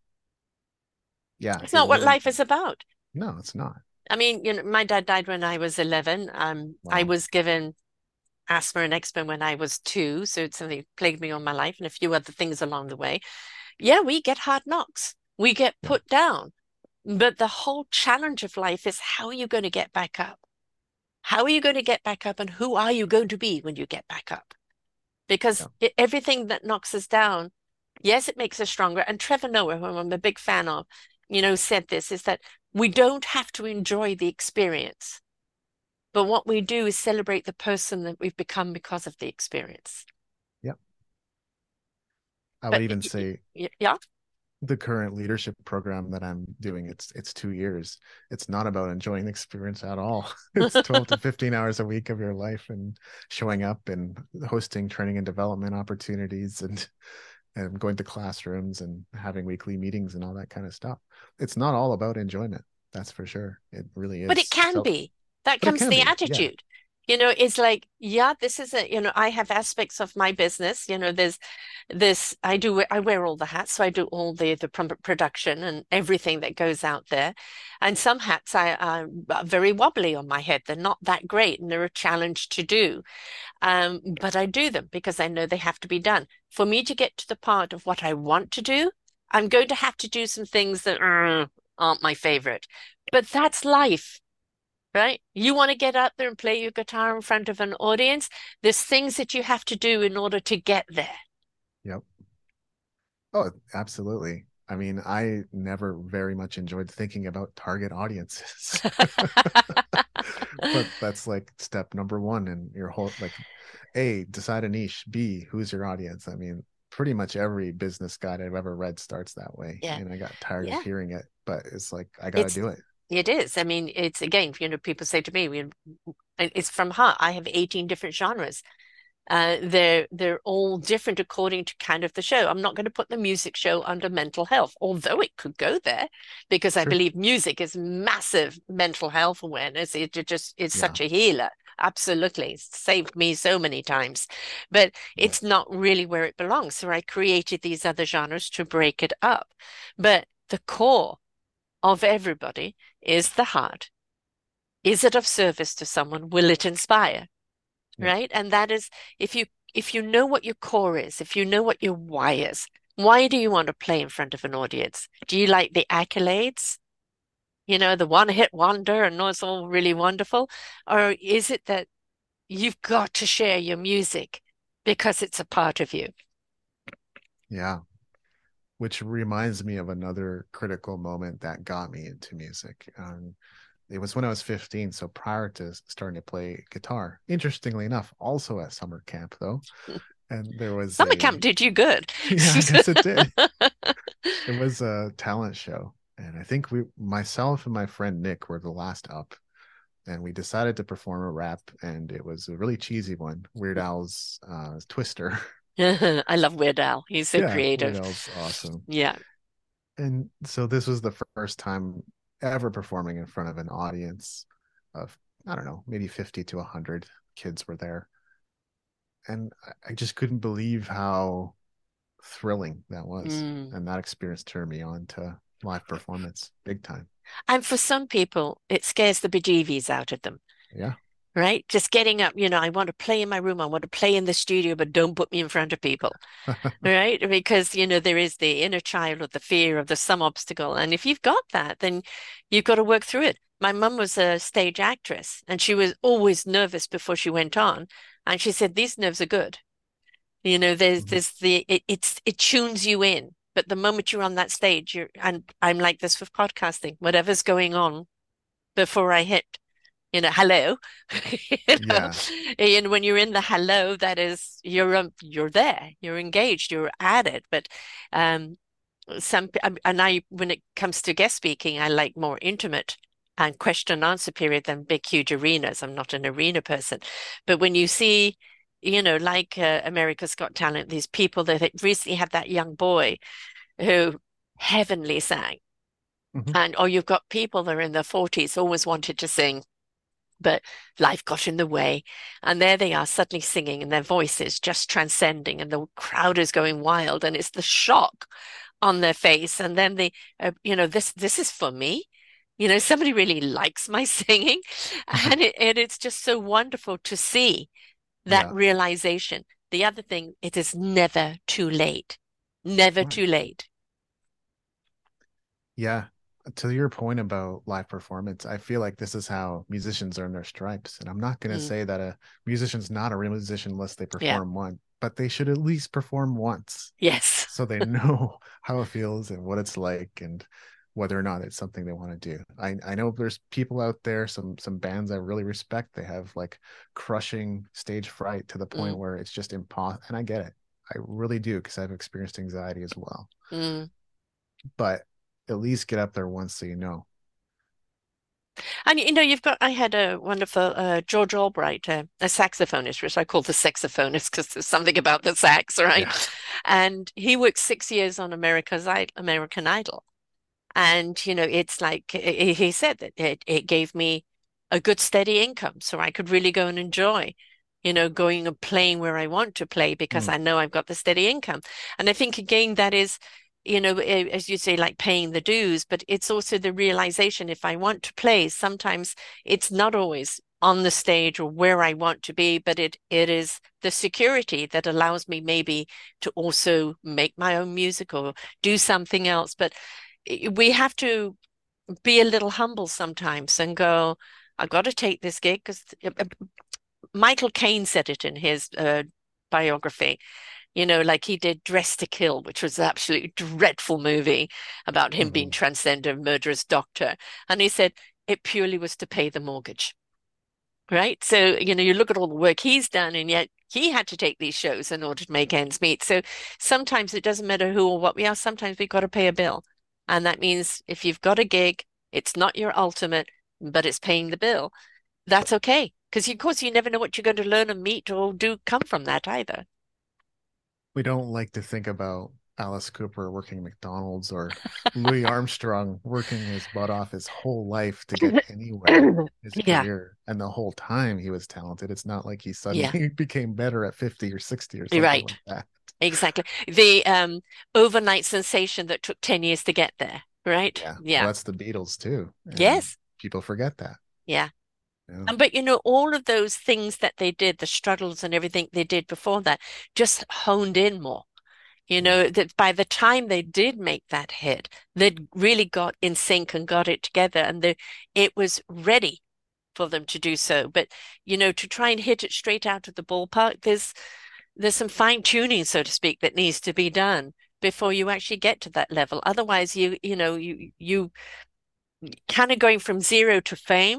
yeah, It's it not what wasn't. life is about. No, it's not. I mean, you know, my dad died when I was eleven. Um, I Wow. was given asthma and eczema when I was two, so it's something that plagued me all my life and a few other things along the way. Yeah, we get hard knocks. We get Yeah. put down. But the whole challenge of life is, how are you going to get back up? How are you going to get back up, and who are you going to be when you get back up? Because Yeah. it, everything that knocks us down, yes, it makes us stronger. And Trevor Noah, who I'm a big fan of, you know, said this, is that we don't have to enjoy the experience, but what we do is celebrate the person that we've become because of the experience. Yeah. I would But even say yeah, the current leadership program that I'm doing, it's it's two years. It's not about enjoying the experience at all. It's twelve to fifteen hours a week of your life and showing up and hosting training and development opportunities and and going to classrooms and having weekly meetings and all that kind of stuff. It's not all about enjoyment. That's for sure. It really But it is. can So, be. That but it comes can the be. Yeah, attitude. You know, it's like, yeah, this is a, you know, I have aspects of my business. You know, there's this, I do, I wear all the hats. So I do all the, the production and everything that goes out there. And some hats I are very wobbly on my head. They're not that great and they're a challenge to do. Um, but I do them because I know they have to be done. For me to get to the part of what I want to do, I'm going to have to do some things that uh, aren't my favorite. But that's life, right? You want to get out there and play your guitar in front of an audience. There's things that you have to do in order to get there. yep. Oh, absolutely. I mean, I never very much enjoyed thinking about target audiences. But that's like step number one in your whole, like, A, decide a niche. B, who's your audience? I mean, pretty much every business guide I've ever read starts that way. Yeah. And I got tired of Yeah. hearing it, but it's like I got to It's do it. it is. I mean, it's again, you know, people say to me, we, it's from heart. I have eighteen different genres. Uh, they're they're all different according to kind of the show. I'm not going to put the music show under mental health, although it could go there because I True. believe music is massive mental health awareness. It, it just is Yeah. such a healer. Absolutely. It's saved me so many times, but Yeah. it's not really where it belongs. So I created these other genres to break it up. But the core of everybody is the heart. Is it of service to someone? Will it inspire? Yeah. Right? And that is if you if you know what your core is, if you know what your why is, why do you want to play in front of an audience? Do you like the accolades? You know, the one hit wonder and know it's all really wonderful? Or is it that you've got to share your music because it's a part of you? Yeah. Which reminds me of another critical moment that got me into music. Um, it was when I was fifteen, so prior to starting to play guitar. Interestingly enough, also at summer camp though, and there was Summer camp a did you good. yeah, I guess it did. It was a talent show, and I think we, myself and my friend Nick, were the last up, and we decided to perform a rap, and it was a really cheesy one, Weird Al's uh, Twister. I love Weird Al. He's so Yeah, Weird creative. Al's awesome. Yeah. And so this was the first time ever performing in front of an audience of, I don't know, maybe fifty to one hundred kids were there. And I just couldn't believe how thrilling that was. Mm. And that experience turned me on to live performance big time. And for some people, it scares the bejeebies out of them. Yeah. Right? Just getting up, you know, I want to play in my room, I want to play in the studio, but don't put me in front of people, right? Because, you know, there is the inner child or the fear of the some obstacle. And if you've got that, then you've got to work through it. My mum was a stage actress and she was always nervous before she went on. And she said, these nerves are good. You know, there's Mhm. there's the it, it's it tunes you in. But the moment you're on that stage, you're and I'm like this with podcasting, whatever's going on before I hit you know, hello. You know, Yeah. and when you're in the hello, that is you're um, you're there, you're engaged, you're at it. But um, some um, and I, when it comes to guest speaking, I like more intimate and question and answer period than big, huge arenas. I'm not an arena person, but when you see, you know, like uh, America's Got Talent, these people that had recently had that young boy who heavenly sang, Mhm. and or you've got people that are in their forties always wanted to sing but life got in the way. And there they are suddenly singing and their voices just transcending and the crowd is going wild and it's the shock on their face. And then the, uh, you know, this, this is for me. You know, somebody really likes my singing and it, and it's just so wonderful to see that Yeah. realization. The other thing, it is never too late. Never Right. too late. Yeah. To your point about live performance, I feel like this is how musicians earn their stripes. And I'm not going to Mm, say that a musician's not a real musician unless they yeah. perform one, but they should at least perform once Yes. so they know how it feels and what it's like and whether or not it's something they want to do. I, I know there's people out there, some some bands I really respect. They have like crushing stage fright to the point Mm, where it's just impossible. And I get it. I really do because I've experienced anxiety as well. mm. but at least get up there once so you know. And you know, you've got, I had a wonderful uh, George Albright, uh, a saxophonist, which I call the saxophonist because there's something about the sax, right? Yeah. And he worked six years on America's I American Idol. And, you know, it's like he he said that it, it gave me a good steady income so I could really go and enjoy, you know, going and playing where I want to play because Mm. I know I've got the steady income. And I think again, that is, you know, eh, as you say, like paying the dues, but it's also the realization if I want to play, sometimes it's not always on the stage or where I want to be, but it it is the security that allows me maybe to also make my own music or do something else. But we have to be a little humble sometimes and go, I've got to take this gig because Michael Caine said it in his uh, biography. You know, like he did Dress to Kill, which was an absolutely dreadful movie about him being Hmm. transgender, murderous doctor. And he said it purely was to pay the mortgage, right? So, you know, you look at all the work he's done, and yet he had to take these shows in order to make ends meet. So sometimes it doesn't matter who or what we are, sometimes we've got to pay a bill. And that means if you've got a gig, it's not your ultimate, but it's paying the bill. That's okay. Because of course you never know what you're going to learn and meet or do come from that either. We don't like to think about Alice Cooper working McDonald's or Louis Armstrong working his butt off his whole life to get anywhere in his Yeah, career. And the whole time he was talented. It's not like he yeah, suddenly became better at fifty or sixty or you're something right. like that. Exactly. The um overnight sensation that took ten years to get there, right? Yeah. Well, Yeah. that's the Beatles too. And Yes. people forget that. Yeah. Yeah. And but you know, all of those things that they did, the struggles and everything they did before that, just honed in more. You Yeah. know, that by the time they did make that hit, they'd really got in sync and got it together, and the it was ready for them to do so. But you know, to try and hit it straight out of the ballpark, there's there's some fine tuning, so to speak, that needs to be done before you actually get to that level. Otherwise, you you know, you you kind of going from zero to fame.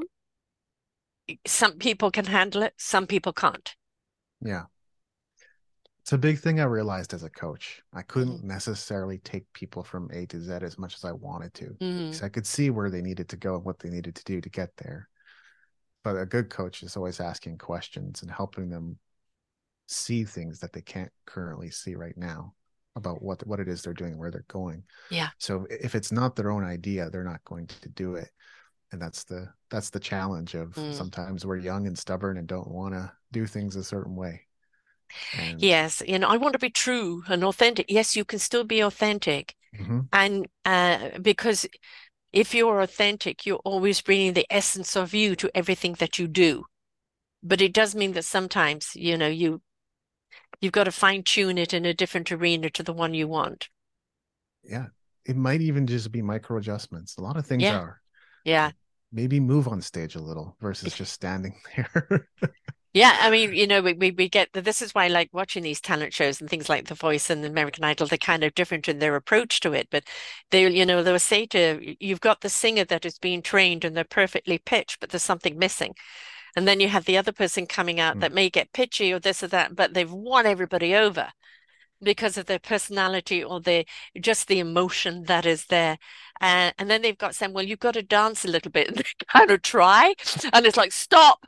Some people can handle it, some people can't. Yeah. It's a big thing I realized as a coach. I Mm-hmm. couldn't necessarily take people from A to Z as much as I wanted to Mm-hmm. because I could see where they needed to go and what they needed to do to get there. But a good coach is always asking questions and helping them see things that they can't currently see right now about what what it is they're doing, where they're going. Yeah. So if it's not their own idea, they're not going to do it. And that's the that's the challenge of Mm. sometimes we're young and stubborn and don't want to do things a certain way. And Yes, you know, I want to be true and authentic. Yes, you can still be authentic. mhm, And uh, because if you're authentic, you're always bringing the essence of you to everything that you do. But it does mean that sometimes, you know, you you've got to fine tune it in a different arena to the one you want. yeah, it might even just be micro adjustments. A lot of things Yeah, are yeah. maybe move on stage a little versus just standing there. Yeah, I mean, you know, we, we we get that this is why I like watching these talent shows and things like The Voice and American Idol. They're kind of different in their approach to it, but they, you know, they'll say to you've got the singer that is being trained and they're perfectly pitched, but there's something missing. And then you have the other person coming out Mm. that may get pitchy or this or that, but they've won everybody over because of their personality or the just the emotion that is there. Uh, and then they've got saying, well, you've got to dance a little bit and they kind of try. And it's like, stop.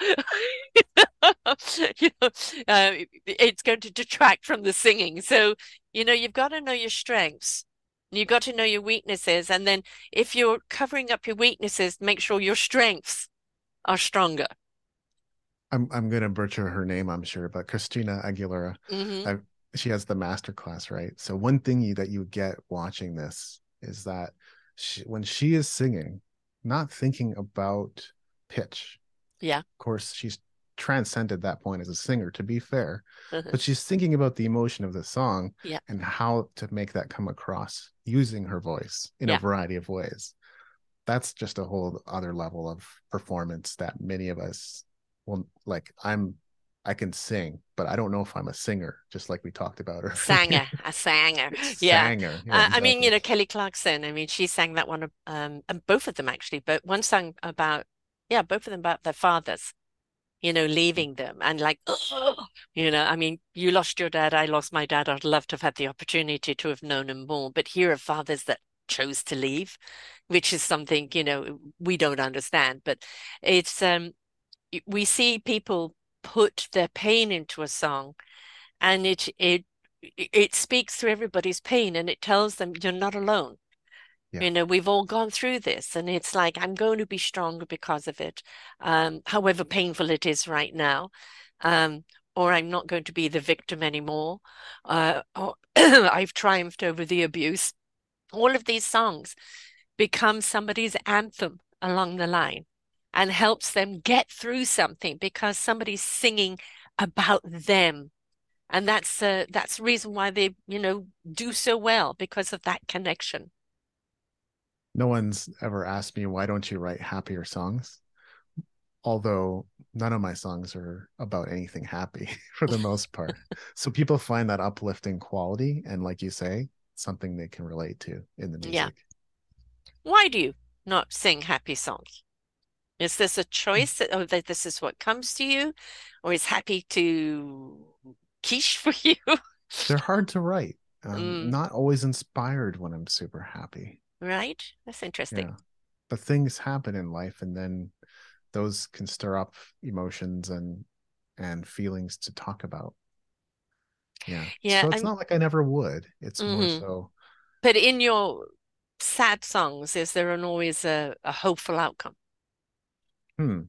You know, uh, it's going to detract from the singing. So, you know, you've got to know your strengths. You've got to know your weaknesses. And then if you're covering up your weaknesses, make sure your strengths are stronger. I'm I'm gonna butcher her name, I'm sure, but Christina Aguilera, Hmm. I, she has the master class, right? So one thing you, that you get watching this is that she, when she is singing, not thinking about pitch. Yeah. Of course, she's transcended that point as a singer, to be fair, Uh-huh. but she's thinking about the emotion of the song Yeah. and how to make that come across using her voice in a Yeah. variety of ways. That's just a whole other level of performance that many of us, well, like I'm I can sing, but I don't know if I'm a singer, just like we talked about earlier. Sanger, a sanger. Yeah. Sanger. Yeah, Uh, I mean, you exactly. know, Kelly Clarkson, I mean, she sang that one, um, and both of them actually, but one song about, yeah, both of them about their fathers, you know, leaving them and like, oh, you know, I mean, you lost your dad, I lost my dad. I'd love to have had the opportunity to have known him more, but here are fathers that chose to leave, which is something, you know, we don't understand. But it's um we see people put their pain into a song, and it it it speaks through everybody's pain, and it tells them you're not alone. Yeah. You know, we've all gone through this, and it's like, I'm going to be stronger because of it, um, however painful it is right now. Um, or I'm not going to be the victim anymore. Uh, or I've triumphed over the abuse. All of these songs become somebody's anthem along the line and helps them get through something because somebody's singing about them. And that's uh, that's the reason why they, you know, do so well, because of that connection. No one's ever asked me, why don't you write happier songs? Although none of my songs are about anything happy for the most part. So people find that uplifting quality. And like you say, something they can relate to in the Yeah. music. Why do you not sing happy songs? Is this a choice that, oh, that this is what comes to you, or is happy to quiche for you? They're hard to write. Um, Mm, not always inspired when I'm super happy. right? That's interesting. Yeah. But things happen in life, and then those can stir up emotions and and feelings to talk about. Yeah. Yeah, So it's I'm not like I never would. It's more mhm. so, But in your sad songs, is there an always a, a hopeful outcome? hmm,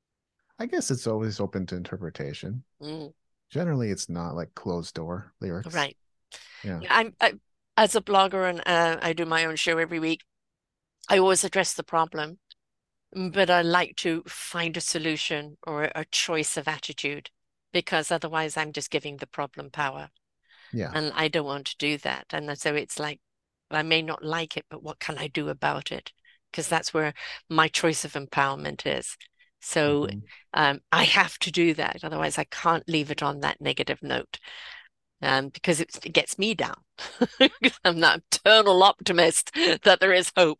I guess it's always open to interpretation. Mm, Generally, it's not like closed door lyrics. right. Yeah. Yeah, I'm I, as a blogger, and uh, I do my own show every week. I always address the problem, but I like to find a solution or a, a choice of attitude, because otherwise I'm just giving the problem power. Yeah. And I don't want to do that. And so it's like, I may not like it, but what can I do about it? Because that's where my choice of empowerment is. So Mhm. um, I have to do that. Otherwise, I can't leave it on that negative note, um, because it, it gets me down. I'm that eternal optimist that there is hope.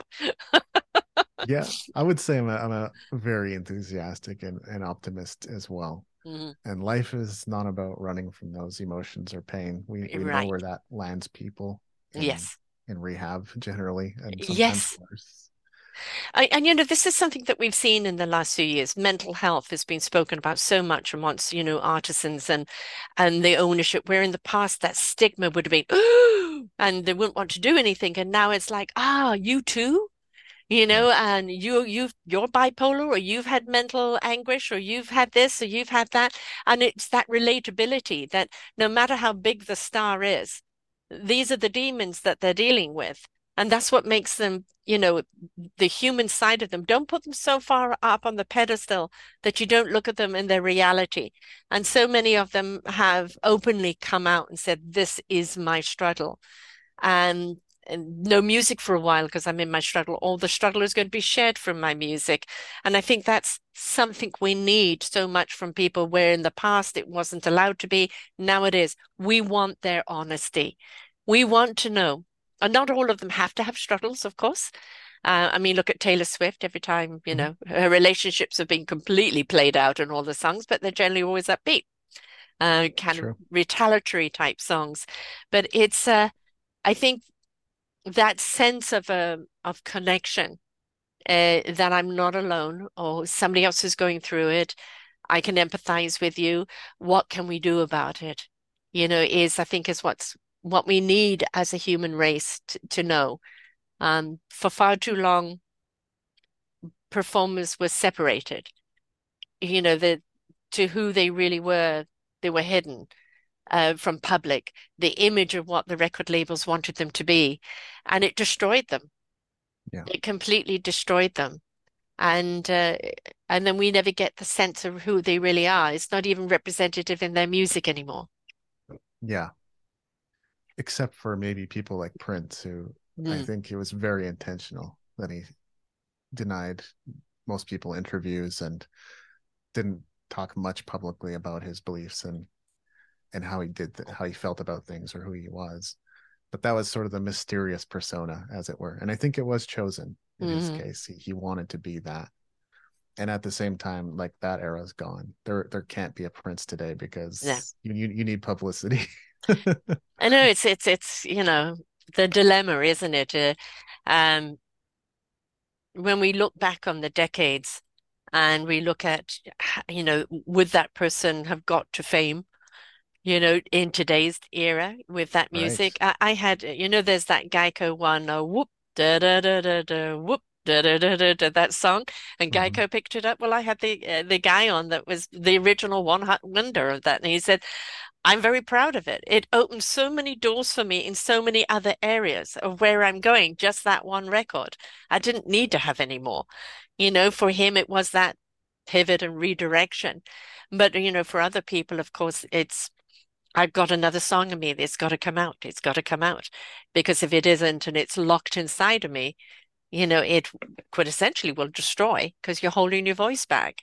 Yeah. I would say I'm a, I'm a very enthusiastic and, and optimist as well. Mhm. And life is not about running from those emotions or pain. We we know where Right. that lands people in Yes. in rehab generally, and sometimes Yes. worse. I, and you know, this is something that we've seen in the last few years. Mental health has been spoken about so much amongst, you know, artisans and and the ownership, where in the past that stigma would have been, oh, and they wouldn't want to do anything. And now it's like, ah, you too, you Yeah. know, and you you've you're bipolar, or you've had mental anguish, or you've had this, or you've had that. And it's that relatability that no matter how big the star is, these are the demons that they're dealing with. And that's what makes them, you know, the human side of them. Don't put them so far up on the pedestal that you don't look at them in their reality. And so many of them have openly come out and said, this is my struggle. And and no music for a while because I'm in my struggle. All the struggle is going to be shared from my music. And I think that's something we need so much from people, where in the past it wasn't allowed to be. Now it is. We want their honesty. We want to know. And not all of them have to have struggles, of course. Uh, I mean, look at Taylor Swift. Every time, you Mhm. know, her relationships have been completely played out in all the songs, but they're generally always upbeat, uh, kind of True. retaliatory type songs. But it's, uh, I think that sense of a of connection, uh, that I'm not alone, or somebody else is going through it. I can empathize with you. What can we do about it? You know, is I think is what's what we need as a human race to, to know. Um, for far too long, performers were separated. You know, the to who they really were, they were hidden uh, from public. The image of what the record labels wanted them to be, and it destroyed them. Yeah. It completely destroyed them. And uh, and then we never get the sense of who they really are. It's not even representative in their music anymore. Yeah. Except for maybe people like Prince, who I Mm, think it was very intentional that he denied most people interviews and didn't talk much publicly about his beliefs and and how he did th- how he felt about things or who he was. But that was sort of the mysterious persona, as it were. And I think it was chosen in his hmm case. He, he wanted to be that. And at the same time, like that era is gone. There there can't be a Prince today Yeah. because you you, you need publicity. I know it's it's it's you know the dilemma, isn't it? Uh, um, when we look back on the decades and we look at, you know, would that person have got to fame, you know, in today's era with that Right. music? I, I had, you know, there's that Geico one, uh, whoop, da da da da da, whoop. Da, da, da, da, da, that song, and Hmm. Geico picked it up. Well, I had the uh, the guy on that was the original one hot wonder of that, and he said, I'm very proud of it. It opened so many doors for me in so many other areas of where I'm going, just that one record. I didn't need to have any more. You know, for him, it was that pivot and redirection. But, you know, for other people, of course, it's, I've got another song in me. It's got to come out. It's got to come out. Because if it isn't and it's locked inside of me, you know, it could essentially will destroy because you're holding your voice back.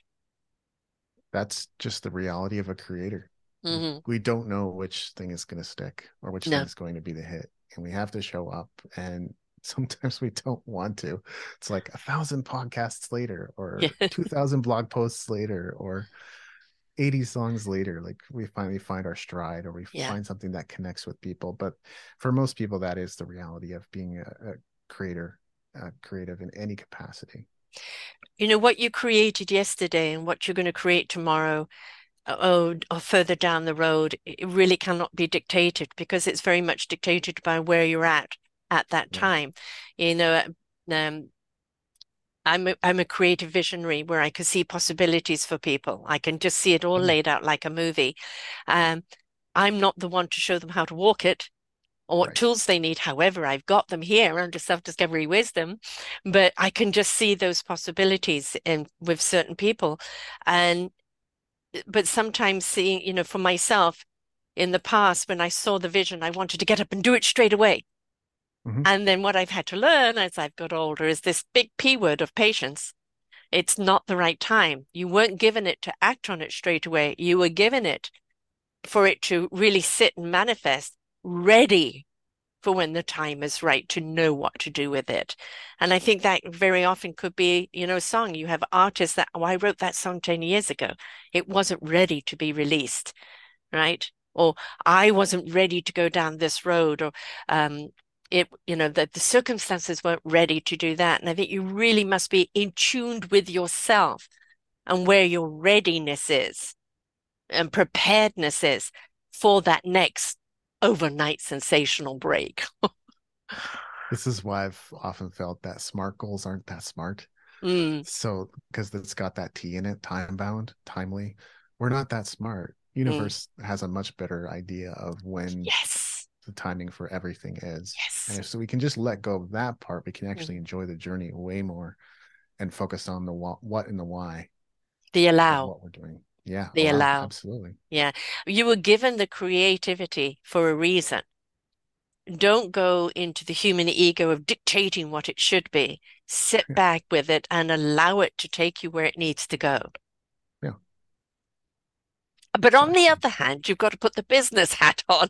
That's just the reality of a creator. Hmm. We don't know which thing is going to stick or which thing No. is going to be the hit. And we have to show up. And sometimes we don't want to. It's like a thousand podcasts later, Yeah. or two thousand blog posts later, or eighty songs later. Like we finally find our stride, or we Yeah. find something that connects with people. But for most people, that is the reality of being a, a creator, uh, creative in any capacity. You know, what you created yesterday and what you're going to create tomorrow, oh, or further down the road, it really cannot be dictated because it's very much dictated by where you're at at that Yeah. time. You know, um, I'm a, I'm a creative visionary where I can see possibilities for people. I can just see it all Mm, laid out like a movie. Um, I'm not the one to show them how to walk it or what right. tools they need. However, I've got them here under self-discovery wisdom, but I can just see those possibilities in with certain people. And but sometimes seeing, you know, for myself in the past, when I saw the vision, I wanted to get up and do it straight away. Hmm. And then what I've had to learn as I've got older is this big P word of patience. It's not the right time. You weren't given it to act on it straight away. You were given it for it to really sit and manifest, ready for when the time is right to know what to do with it. And I think that very often could be, you know, a song. You have artists that, oh, I wrote that song ten years ago. It wasn't ready to be released, right? Or I wasn't ready to go down this road, or um, it, you know, that the circumstances weren't ready to do that. And I think you really must be in tuned with yourself and where your readiness is and preparedness is for that next overnight sensational break. This is why I've often felt that SMART goals aren't that smart. Mm, So, because it's got that T in it, time bound, timely. We're not that smart. mm. Universe has a much better idea of when Yes, the timing for everything is. And yes. if so we can just let go of that part, we can Mm. actually enjoy the journey way more and focus on the what, what and the why The of allow, what we're doing. Yeah, the allow. allow. Absolutely. Yeah. You were given the creativity for a reason. Don't go into the human ego of dictating what it should be. Sit Yeah. back with it and allow it to take you where it needs to go. Yeah. But on the Exactly. other hand, you've got to put the business hat on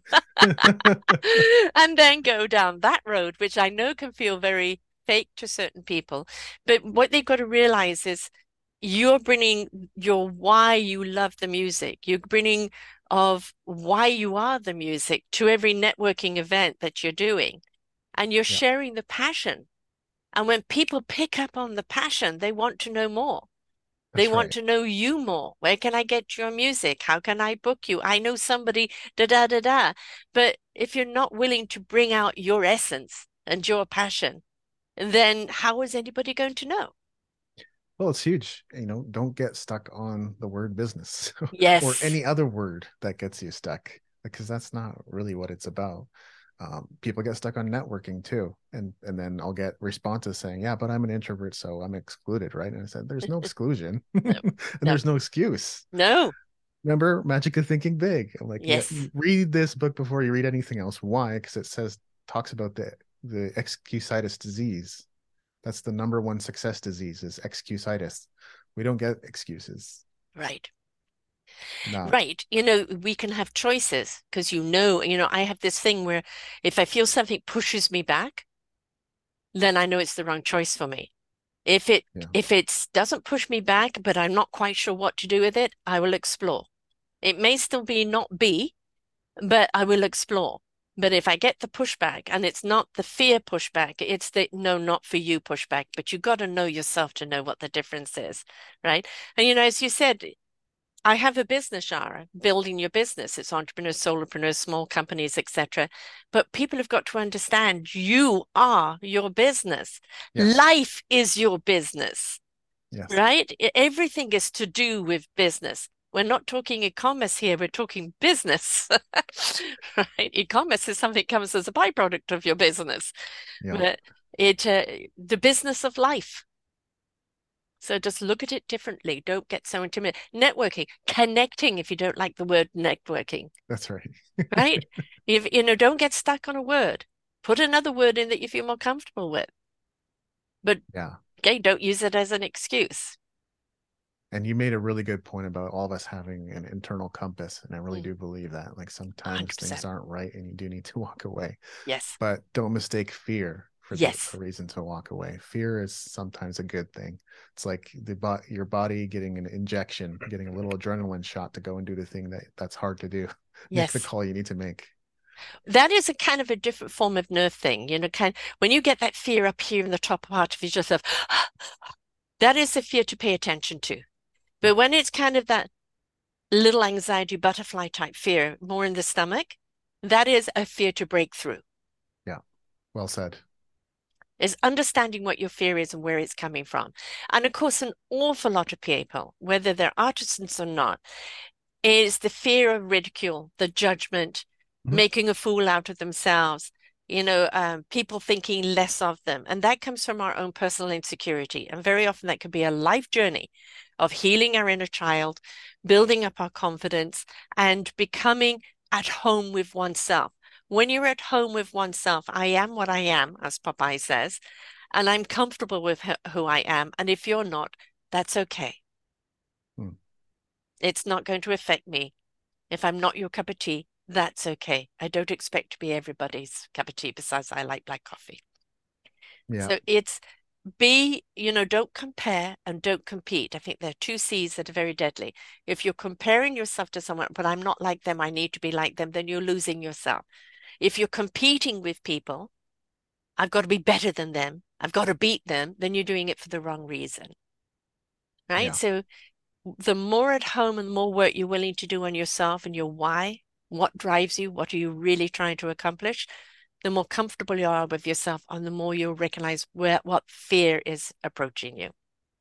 and then go down that road, which I know can feel very fake to certain people. But what they've got to realize is you're bringing your why you love the music. You're bringing of why you are the music to every networking event that you're doing, and you're Yeah. sharing the passion. And when people pick up on the passion, they want to know more. They That's want right. to know you more. Where can I get your music? How can I book you? I know somebody, da da da da. But if you're not willing to bring out your essence and your passion, then how is anybody going to know? Well, it's huge. You know, don't get stuck on the word business or Yes. any other word that gets you stuck, because that's not really what it's about. Um, people get stuck on networking too, and and then I'll get responses saying, "Yeah, but I'm an introvert, so I'm excluded," right? And I said, "There's no exclusion, No, and no, there's no excuse." no. Remember, Magic of Thinking Big. I'm like, yeah, Yes. read this book before you read anything else. Why? Because it says talks about the the excusitis disease. That's the number one success disease is excusitis. We don't get excuses. Right. Not Right. You know, we can have choices because you know, you know, I have this thing where if I feel something pushes me back, then I know it's the wrong choice for me. If it yeah. if it doesn't push me back, but I'm not quite sure what to do with it, I will explore. It may still be not B, but I will explore. But if I get the pushback, and it's not the fear pushback, it's the no, not for you pushback, but you got to know yourself to know what the difference is, right? And, you know, as you said, I have a business, Shara, building your business. It's entrepreneurs, solopreneurs, small companies, et cetera. But people have got to understand you are your business. Yes. Life is your business, Yes. right? E- Everything is to do with business. We're not talking e-commerce here, we're talking business, right? E-commerce is something that comes as a byproduct of your business, Yeah. but it, uh, the business of life. So just look at it differently. Don't get so intimidated. Networking, connecting, if you don't like the word networking, That's right. right? If, you know, don't get stuck on a word. Put another word in that you feel more comfortable with. But Yeah. okay, don't use it as an excuse. And you made a really good point about all of us having an internal compass. And I really Mm, do believe that. Like sometimes things one hundred percent. aren't right and you do need to walk away. Yes. But don't mistake fear for the a Yes. reason to walk away. Fear is sometimes a good thing. It's like the bo- your body getting an injection, getting a little adrenaline shot to go and do the thing that that's hard to do. Make the Yes. call you need to make. That is a kind of a different form of nerve thing. You know, kind when you get that fear up here in the top part of yourself, that is a fear to pay attention to. But when it's kind of that little anxiety butterfly type fear, more in the stomach, that is a fear to break through. Yeah. Well said. Is understanding what your fear is and where it's coming from. And of course, an awful lot of people, whether they're artisans or not, is the fear of ridicule, the judgment, Mhm. making a fool out of themselves, you know, um, people thinking less of them. And that comes from our own personal insecurity. And very often that can be a life journey of healing our inner child, building up our confidence, and becoming at home with oneself. When you're at home with oneself, I am what I am, as Popeye says, and I'm comfortable with who I am. And if you're not, that's okay. Hmm. It's not going to affect me. If I'm not your cup of tea, that's okay. I don't expect to be everybody's cup of tea, besides I like black coffee. Yeah. So it's be, you know, don't compare and don't compete. I think there are two C's that are very deadly. If you're comparing yourself to someone, but I'm not like them, I need to be like them, then you're losing yourself. If you're competing with people, I've got to be better than them, I've got to beat them, then you're doing it for the wrong reason, right? Yeah. So the more at home and the more work you're willing to do on yourself and your why, what drives you, what are you really trying to accomplish, the more comfortable you are with yourself and the more you'll recognize where what fear is approaching you.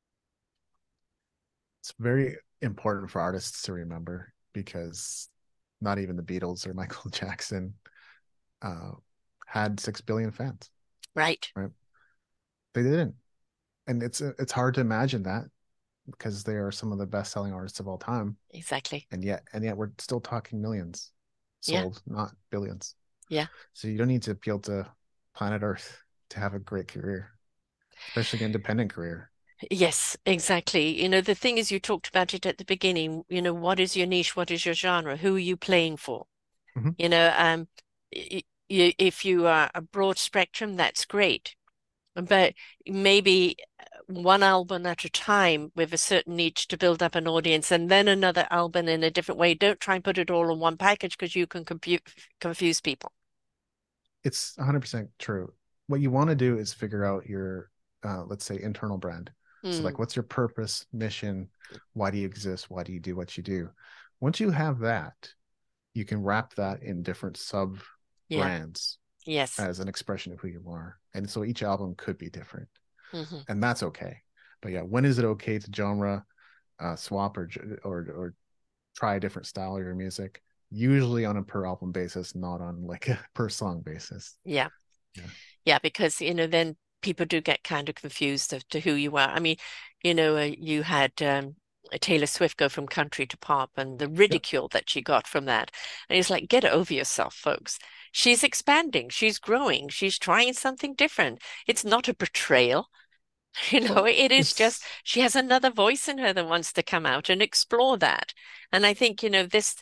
It's very important for artists to remember because not even the Beatles or Michael Jackson uh, had six billion fans, Right. right? They didn't, and it's it's hard to imagine that because they are some of the best-selling artists of all time, Exactly. and yet and yet we're still talking millions Yeah. sold, not billions. Yeah. So you don't need to appeal to planet Earth to have a great career, especially an independent career. Yes, exactly. You know, the thing is, you talked about it at the beginning, you know, what is your niche? What is your genre? Who are you playing for? Mhm. You know, um, y- y- if you are a broad spectrum, that's great. But maybe one album at a time with a certain niche to build up an audience, and then another album in a different way. Don't try and put it all in one package because you can confu confuse people. It's one hundred percent true. What you want to do is figure out your, uh, let's say, internal brand. So, like, Mm, what's your purpose, mission? Why do you exist? Why do you do what you do? Once you have that, you can wrap that in different sub yeah. brands Yes. as an expression of who you are. And so each album could be different, Hmm. and that's okay. But yeah, when is it okay to genre uh, swap or or or try a different style of your music? Usually on a per album basis, not on like a per song basis. Yeah. Yeah. Yeah. Because, you know, then people do get kind of confused as to who you are. I mean, you know, uh, you had um, Taylor Swift go from country to pop and the Yeah. ridicule that she got from that. And it's like, get over yourself, folks. She's expanding, she's growing, she's trying something different. It's not a betrayal. You know, Well, it is just it's she has another voice in her that wants to come out and explore that. And I think, you know, this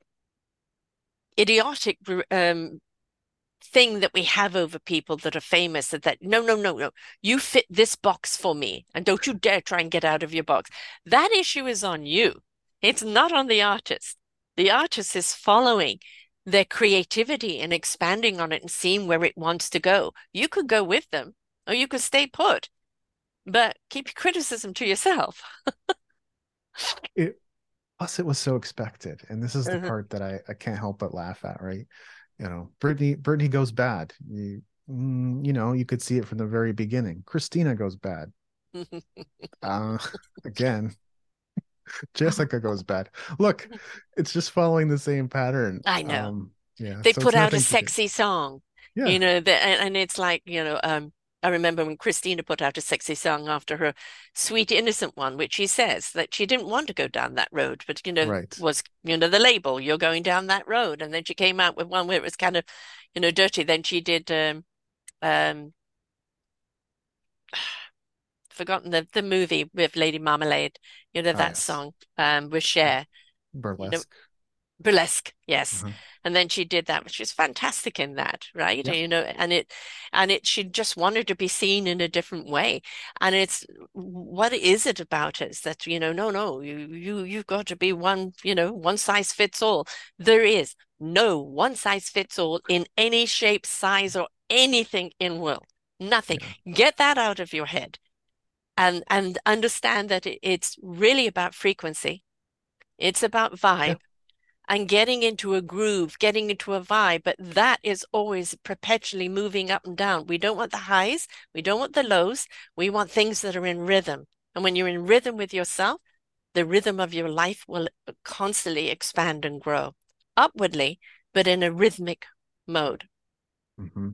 idiotic um, thing that we have over people that are famous that, that no, no, no, no, you fit this box for me, and don't you dare try and get out of your box. That issue is on you. It's not on the artist. The artist is following their creativity and expanding on it and seeing where it wants to go. You could go with them or you could stay put, but keep your criticism to yourself. It plus it was so expected, and this is the Uh-huh. part that I, I can't help but laugh at, right? You know, Brittany Brittany goes bad. You mm, you know, you could see it from the very beginning. Christina goes bad. Uh, again, Jessica goes bad. Look, it's just following the same pattern. I know. Um, yeah, They so put it's out a nothing to do. sexy song, you Yeah, know, the, and, and it's like, you know, um, I remember when Christina put out a sexy song after her Sweet Innocent one, which she says that she didn't want to go down that road, but, you know, right. was, you know, the label, you're going down that road. And then she came out with one where it was kind of, you know, dirty. Then she did, um, um, forgotten the, the movie with Lady Marmalade, you know, Ah, that yes. song, um, with Yeah. Cher, you know, Burlesque. Burlesque, yes. Uh-huh. And then she did that, which was fantastic in that, right? Yeah, You know, and it and it she just wanted to be seen in a different way. And it's what is it about us that, you know, no, no, you you you've got to be one, you know, one size fits all. There is no one size fits all in any shape, size, or anything in world. Nothing. yeah, Get that out of your head and and understand that it, it's really about frequency. It's about yeah. vibe and getting into a groove, getting into a vibe, but that is always perpetually moving up and down. We don't want the highs, we don't want the lows, we want things that are in rhythm. And when you're in rhythm with yourself, the rhythm of your life will constantly expand and grow upwardly, but in a rhythmic mode. Hmm.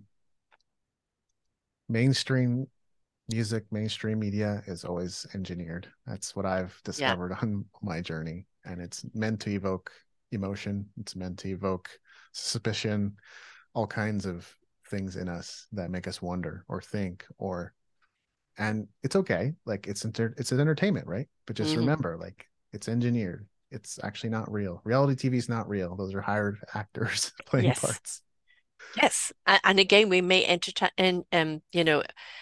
Mainstream music, mainstream media is always engineered. That's what I've Yeah. discovered on my journey. And it's meant to evoke emotion, it's meant to evoke suspicion, all kinds of things in us that make us wonder or think or and it's okay. Like it's inter- it's an entertainment, right? But just Hmm. remember, like it's engineered. It's actually not real. Reality T V is not real. Those are hired actors playing Yes. parts. Yes. And again, we may entertain, um, you know,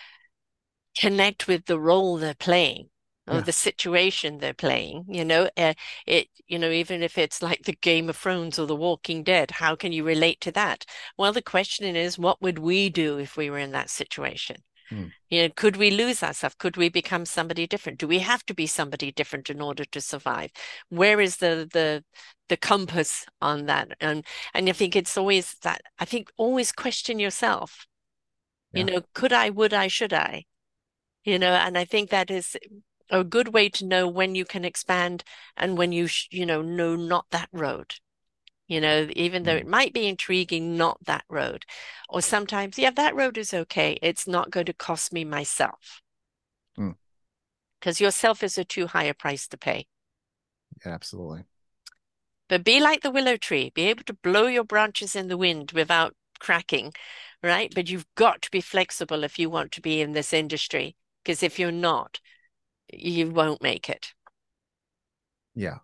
connect with the role they're playing or Yeah. the situation they're playing, you know, uh, it, you know, even if it's like the Game of Thrones or The Walking Dead, how can you relate to that? Well, the question is, what would we do if we were in that situation? Hmm. You know, could we lose ourselves? Could we become somebody different? Do we have to be somebody different in order to survive? Where is the the the compass on that? And and I think it's always that I think always question yourself. You Yeah. know, could I, would I, should I? You know, and I think that is a good way to know when you can expand and when you, sh you know, no, not that road. You know, even though Hmm. it might be intriguing, not that road. Or sometimes, yeah, that road is okay. It's not going to cost me myself Hmm. because yourself is a too high a price to pay. Yeah, absolutely. But be like the willow tree, be able to blow your branches in the wind without cracking, right? But you've got to be flexible if you want to be in this industry, because if you're not, you won't make it. Yeah.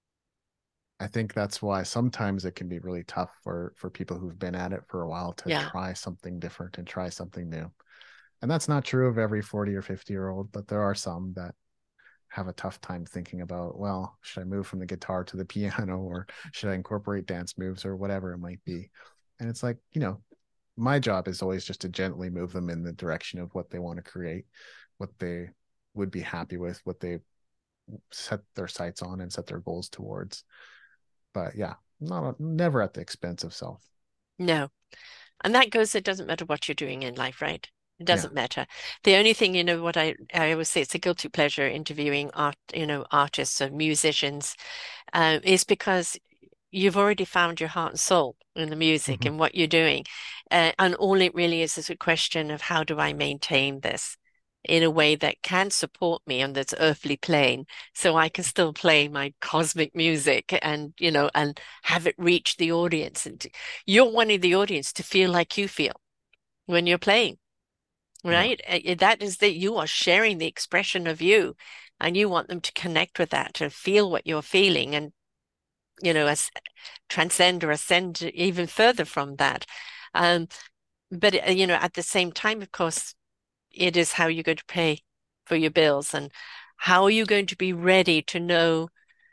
I think that's why sometimes it can be really tough for for people who've been at it for a while to Yeah. try something different and try something new. And that's not true of every forty or fifty year old, but there are some that have a tough time thinking about, well, should I move from the guitar to the piano or should I incorporate dance moves or whatever it might be? And it's like, you know, my job is always just to gently move them in the direction of what they want to create, what they would be happy with, what they set their sights on and set their goals towards. But yeah, not never at the expense of self. No. And that goes, it doesn't matter what you're doing in life, right? It Yeah. doesn't matter. The only thing, you know, what I, I always say, it's a guilty pleasure interviewing art, you know, artists or musicians, uh, is because you've already found your heart and soul in the music Mm-hmm. and what you're doing. Uh, and all it really is is a question of how do I maintain this in a way that can support me on this earthly plane so I can still play my cosmic music and, you know, and have it reach the audience. And you're wanting the audience to feel like you feel when you're playing, Yeah. right? Uh, That is that you are sharing the expression of you and you want them to connect with that, to feel what you're feeling and, you know, as transcend or ascend even further from that. Um, but, uh, you know, at the same time, of course, it is how you're going to pay for your bills and how are you going to be ready to know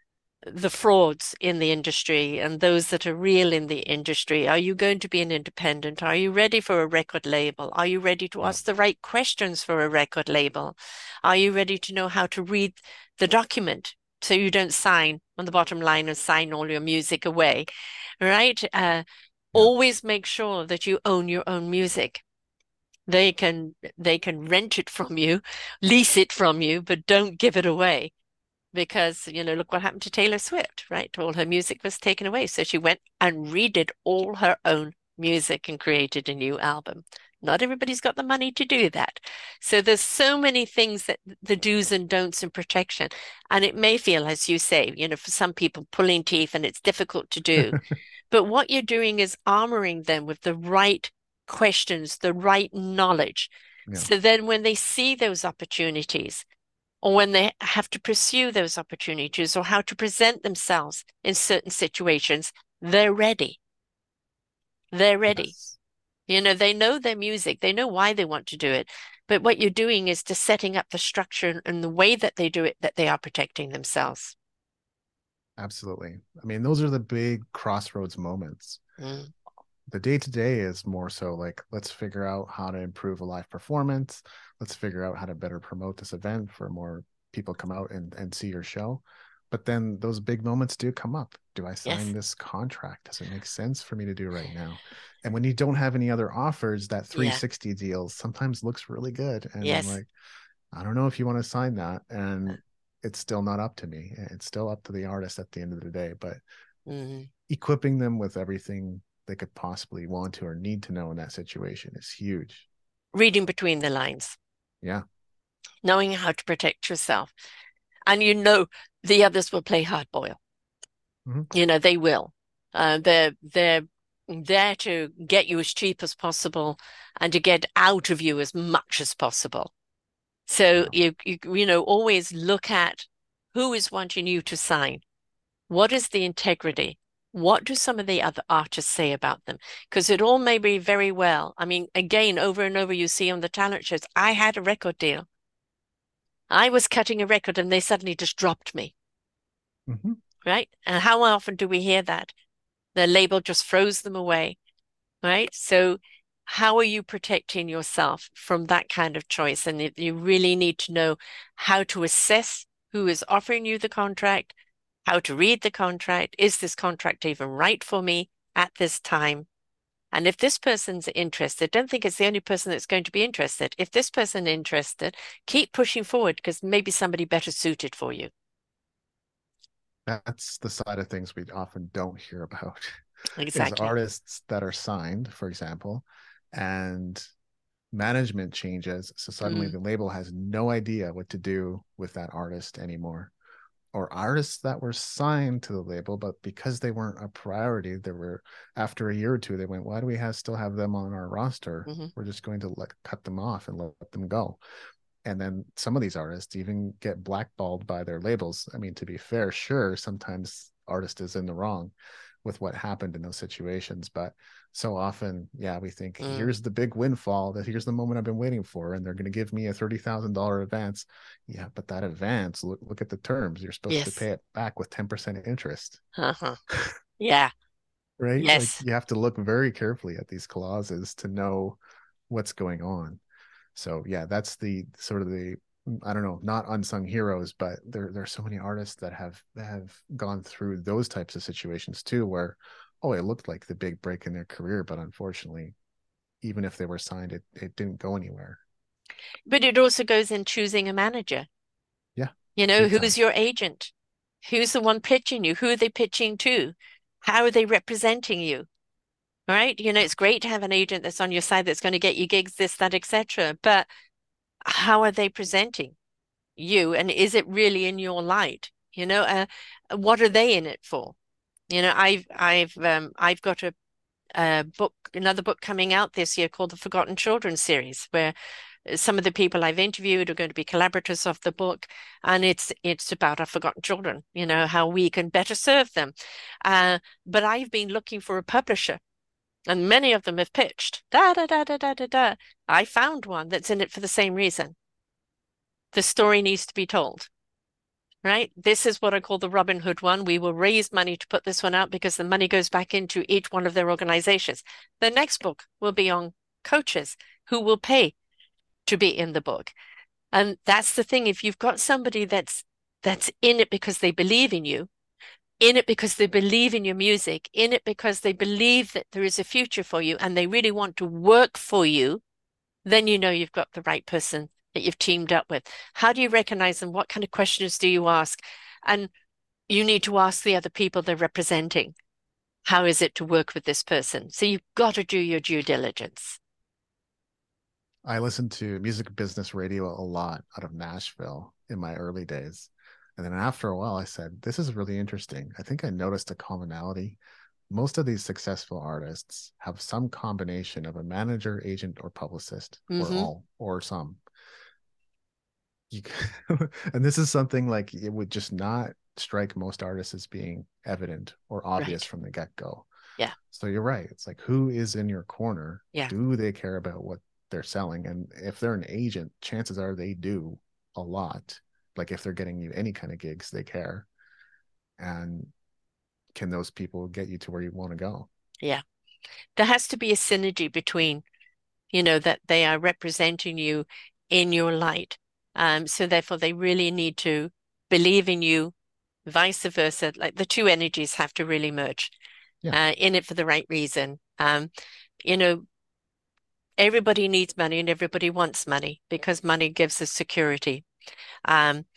the frauds in the industry and those that are real in the industry. Are you going to be an independent? Are you ready for a record label? Are you ready to Yeah. ask the right questions for a record label? Are you ready to know how to read the document so you don't sign on the bottom line and sign all your music away, right? Uh, Yeah. always make sure that you own your own music. They can they can rent it from you, lease it from you, but don't give it away because, you know, look what happened to Taylor Swift, right? All her music was taken away. So she went and redid all her own music and created a new album. Not everybody's got the money to do that. So there's so many things that the do's and don'ts in protection. And it may feel, as you say, you know, for some people pulling teeth and it's difficult to do. But what you're doing is armoring them with the right questions, the right knowledge. Yeah. So then when they see those opportunities, or when they have to pursue those opportunities or how to present themselves in certain situations, they're ready. They're ready. Yes. You know, they know their music, they know why they want to do it. But what you're doing is just setting up the structure and the way that they do it, that they are protecting themselves. Absolutely. I mean, those are the big crossroads moments. Mm. The day to day is more so like, let's figure out how to improve a live performance. Let's figure out how to better promote this event for more people come out and, and see your show. But then those big moments do come up. Do I sign Yes. this contract? Does it make sense for me to do right now? And when you don't have any other offers, that Yeah. three sixty deal sometimes looks really good. And I'm Yes. like, I don't know if you want to sign that. And it's still not up to me. It's still up to the artist at the end of the day. But Mm. equipping them with everything they could possibly want to or need to know in that situation is huge. Reading between the lines, Yeah. knowing how to protect yourself. And you know the others will play hardball. Mm-hmm. You know, they will. Uh, they're they're there to get you as cheap as possible and to get out of you as much as possible. So Yeah. you you you know, always look at who is wanting you to sign. What is the integrity? What do some of the other artists say about them? Because it all may be very well. I mean, again, over and over, you see on the talent shows, I had a record deal. I was cutting a record and they suddenly just dropped me, Mm-hmm. right? And how often do we hear that? The label just throws them away, right? So how are you protecting yourself from that kind of choice? And you really need to know how to assess who is offering you the contract, how to read the contract. Is this contract even right for me at this time? And if this person's interested, don't think it's the only person that's going to be interested. If this person is interested, keep pushing forward because maybe somebody better suited for you. That's the side of things we often don't hear about is Exactly. artists that are signed, for example, and management changes. So suddenly Mm, the label has no idea what to do with that artist anymore. Or artists that were signed to the label, but because they weren't a priority, there were after a year or two, they went, why do we have still have them on our roster? hmm We're just going to let cut them off and let them go. And then some of these artists even get blackballed by their labels. I mean, to be fair, sure, sometimes artist is in the wrong with what happened in those situations, but so often, yeah, we think mm, here's the big windfall, that here's the moment I've been waiting for, and they're going to give me a thirty thousand dollars advance. Yeah, but that advance, look, look at the terms. You're supposed to yes. pay it back with ten percent interest, Uh-huh. Yeah. right? Like Yes. you have to look very carefully at these clauses to know what's going on. So yeah, that's the sort of the, I don't know, not unsung heroes, but there there are so many artists that have that have gone through those types of situations too, where oh, it looked like the big break in their career, but unfortunately, even if they were signed, it it didn't go anywhere. But it also goes in choosing a manager. Yeah, You know, big time. who's your agent? Who's the one pitching you? Who are they pitching to? How are they representing you? Right? You know, it's great to have an agent that's on your side that's going to get you gigs, this, that, et cetera. But how are they presenting you? And is it really in your light? You know, uh, what are they in it for? You know, I've I've um I've got a, a book, another book coming out this year called the Forgotten Children series, where some of the people I've interviewed are going to be collaborators of the book, and it's it's about our forgotten children, you know, how we can better serve them. Uh, but I've been looking for a publisher, and many of them have pitched. Da da da da da da da. I found one that's in it for the same reason. The story needs to be told, right? This is what I call the Robin Hood one. We will raise money to put this one out because the money goes back into each one of their organizations. The next book will be on coaches who will pay to be in the book. And that's the thing. If you've got somebody that's that's in it because they believe in you, in it because they believe in your music, in it because they believe that there is a future for you and they really want to work for you, then you know you've got the right person that you've teamed up with. How do you recognize them? What kind of questions do you ask? And you need to ask the other people they're representing. How is it to work with this person? So you've got to do your due diligence. I listened to music business radio a lot out of Nashville in my early days. And then after a while, I said, this is really interesting. I think I noticed a commonality. Most of these successful artists have some combination of a manager, agent, or publicist, or Mm-hmm. all, or some. You, and this is something like it would just not strike most artists as being evident or obvious Right. from the get-go. Yeah. So you're right. It's like, who is in your corner? Yeah. Do they care about what they're selling? And if they're an agent, chances are they do a lot. Like if they're getting you any kind of gigs, they care. And can those people get you to where you want to go? Yeah. There has to be a synergy between, you know, that they are representing you in your light. Um, so therefore they really need to believe in you, vice versa. Like the two energies have to really merge, Yeah. uh, in it for the right reason. Um, you know, everybody needs money and everybody wants money because money gives us security. Um,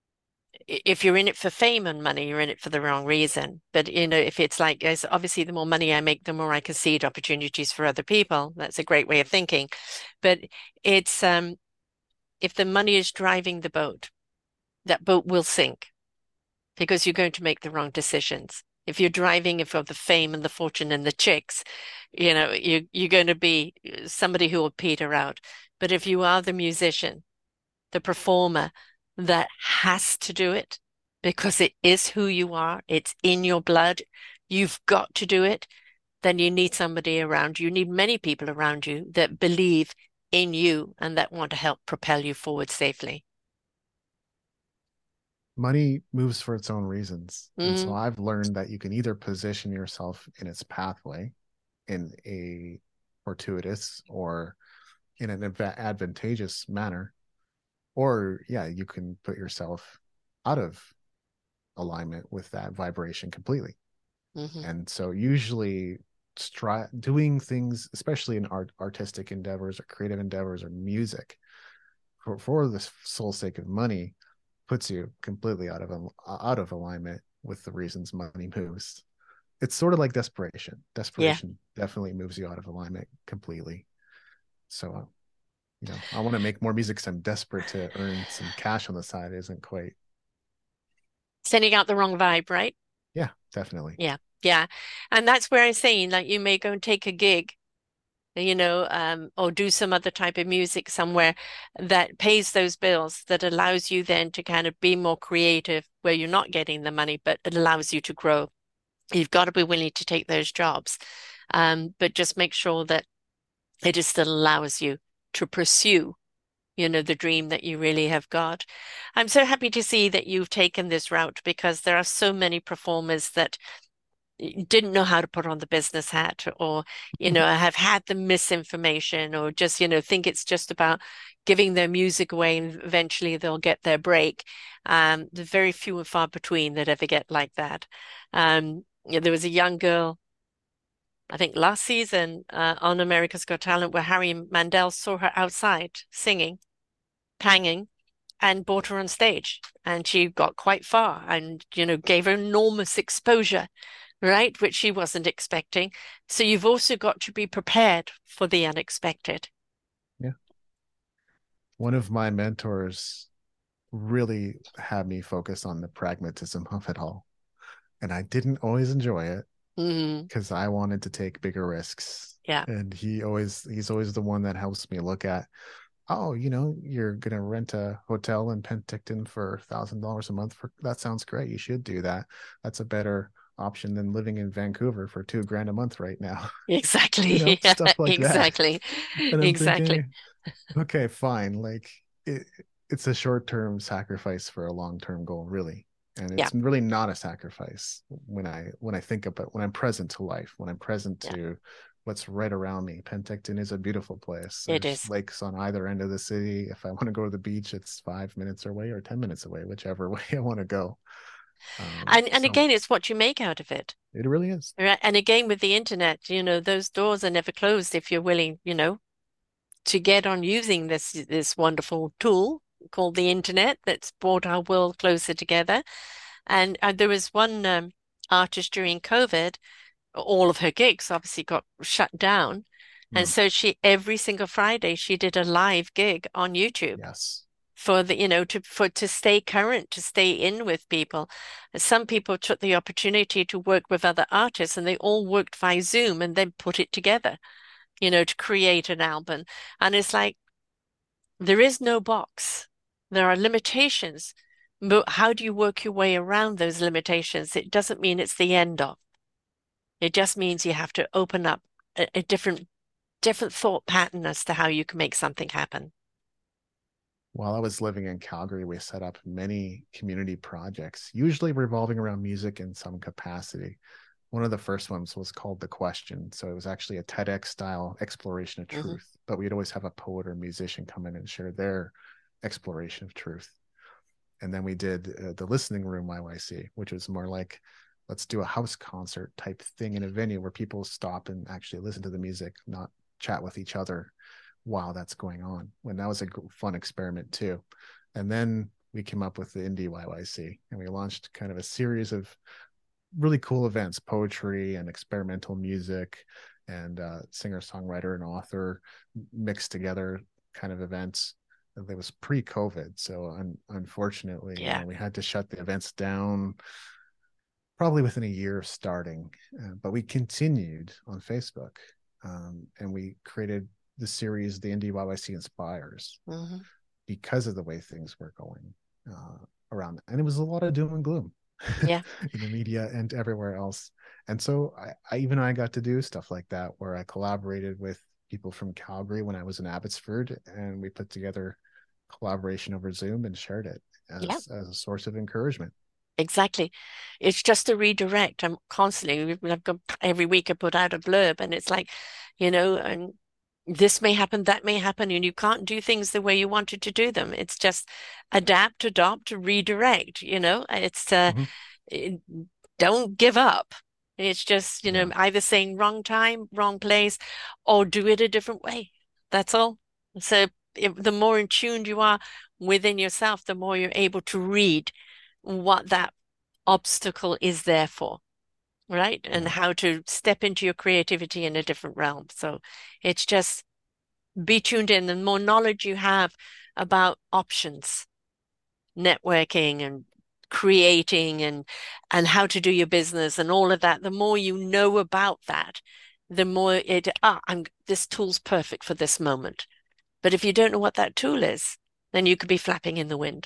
if you're in it for fame and money, you're in it for the wrong reason. But you know, if it's like, as obviously, the more money I make, the more I can seed opportunities for other people. That's a great way of thinking. But it's um, if the money is driving the boat, that boat will sink because you're going to make the wrong decisions. If you're driving it for the fame and the fortune and the chicks, you know, you you're going to be somebody who will peter out. But if you are the musician, the performer that has to do it because it is who you are, it's in your blood, you've got to do it, then you need somebody around you. You need many people around you that believe in you and that want to help propel you forward safely. Money moves for its own reasons. And so Hmm. I've learned that you can either position yourself in its pathway in a fortuitous or in an advantageous manner, or yeah, you can put yourself out of alignment with that vibration completely. Hmm. And so usually stri- doing things, especially in art artistic endeavors or creative endeavors or music, for, for the sole sake of money, puts you completely out of out of alignment with the reasons money moves. It's sort of like desperation. Yeah. Desperation definitely moves you out of alignment completely. So, uh, you know, I want to make more music because I'm desperate to earn some cash on the side. Isn't quite. Sending out the wrong vibe, right? Yeah, definitely. Yeah. Yeah. And that's where I'm saying, like, you may go and take a gig, you know, um, or do some other type of music somewhere that pays those bills, that allows you then to kind of be more creative where you're not getting the money, but it allows you to grow. You've got to be willing to take those jobs. Um, but just make sure that it just still allows you to pursue, you know, the dream that you really have got. I'm so happy to see that you've taken this route because there are so many performers that didn't know how to put on the business hat or, you know, have had the misinformation or just, you know, think it's just about giving their music away and eventually they'll get their break. Um, they're very few and far between that ever get like that. Um, you know, there was a young girl, I think last season, uh, on America's Got Talent where Harry Mandel saw her outside singing, hanging, and brought her on stage. And she got quite far and, you know, gave her enormous exposure, right? Which she wasn't expecting. So you've also got to be prepared for the unexpected. Yeah. One of my mentors really had me focus on the pragmatism of it all. And I didn't always enjoy it Mm, because I wanted to take bigger risks. yeah, And he always he's always the one that helps me look at, oh, you know, you're gonna rent a hotel in Penticton for a thousand dollars a month for that sounds great. You should do that. That's a better option than living in Vancouver for two grand a month right now. You know, exactly. Yeah, stuff like that. exactly. And I'm Exactly. thinking, okay, fine. Like it, it's a short-term sacrifice for a long-term goal, really. And Yeah, it's really not a sacrifice when I when I think about when I'm present to life, when I'm present yeah, to what's right around me. Penticton is a beautiful place. it There's is. lakes on either end of the city. If I want to go to the beach, it's five minutes away or ten minutes away, whichever way I want to go. Um, And and so again, it's what you make out of it. it really is. Right? And again, with the internet, you know, those doors are never closed if you're willing, you know, to get on using this this wonderful tool called the internet that's brought our world closer together. And uh, there was one um, artist during COVID, all of her gigs obviously got shut down. And Mm, so she, every single Friday, she did a live gig on YouTube yes. for the, you know, to for to stay current, to stay in with people. Some people took the opportunity to work with other artists and they all worked via Zoom and then put it together, you know, to create an album. And it's like there is no box. There are limitations, but how do you work your way around those limitations? It doesn't mean it's the end of. It just means you have to open up a, a different different thought pattern as to how you can make something happen. While I was living in Calgary, we set up many community projects, usually revolving around music in some capacity. One of the first ones was called The Question. So it was actually a TEDx style exploration of Hmm. truth, but we'd always have a poet or musician come in and share their exploration of truth. And then we did uh, the Listening Room Y Y C, which was more like, let's do a house concert type thing in a venue where people stop and actually listen to the music, not chat with each other while that's going on. When that was a fun experiment too. And then we came up with the Indie Y Y C and we launched kind of a series of really cool events, poetry and experimental music and uh, singer songwriter and author mixed together kind of events. It was pre-COVID, so un- unfortunately, you Yeah. know, we had to shut the events down probably within a year of starting. Uh, but we continued on Facebook, um, and we created the series, the Indie Y Y C Inspires, Hmm. because of the way things were going uh, around. And it was a lot of doom and gloom Yeah. in the media and everywhere else. And so I, I even I got to do stuff like that where I collaborated with people from Calgary when I was in Abbotsford, and we put together collaboration over Zoom and shared it Yeah. as as a source of encouragement. Exactly. It's just a redirect. I'm constantly, I've got every week I put out a blurb and it's like, you know, and this may happen, that may happen, and you can't do things the way you wanted to do them. It's just adapt, adopt, redirect, you know, it's uh, Mm-hmm. it, don't give up. It's just, you know, Yeah. either saying wrong time, wrong place, or do it a different way. That's all. So if, the more in tune you are within yourself, the more you're able to read what that obstacle is there for, right? And Yeah. how to step into your creativity in a different realm. So it's just be tuned in. The more knowledge you have about options, networking and creating and and how to do your business and all of that, the more you know about that, the more it ah, I'm this tool's perfect for this moment. But if you don't know what that tool is, then you could be flapping in the wind.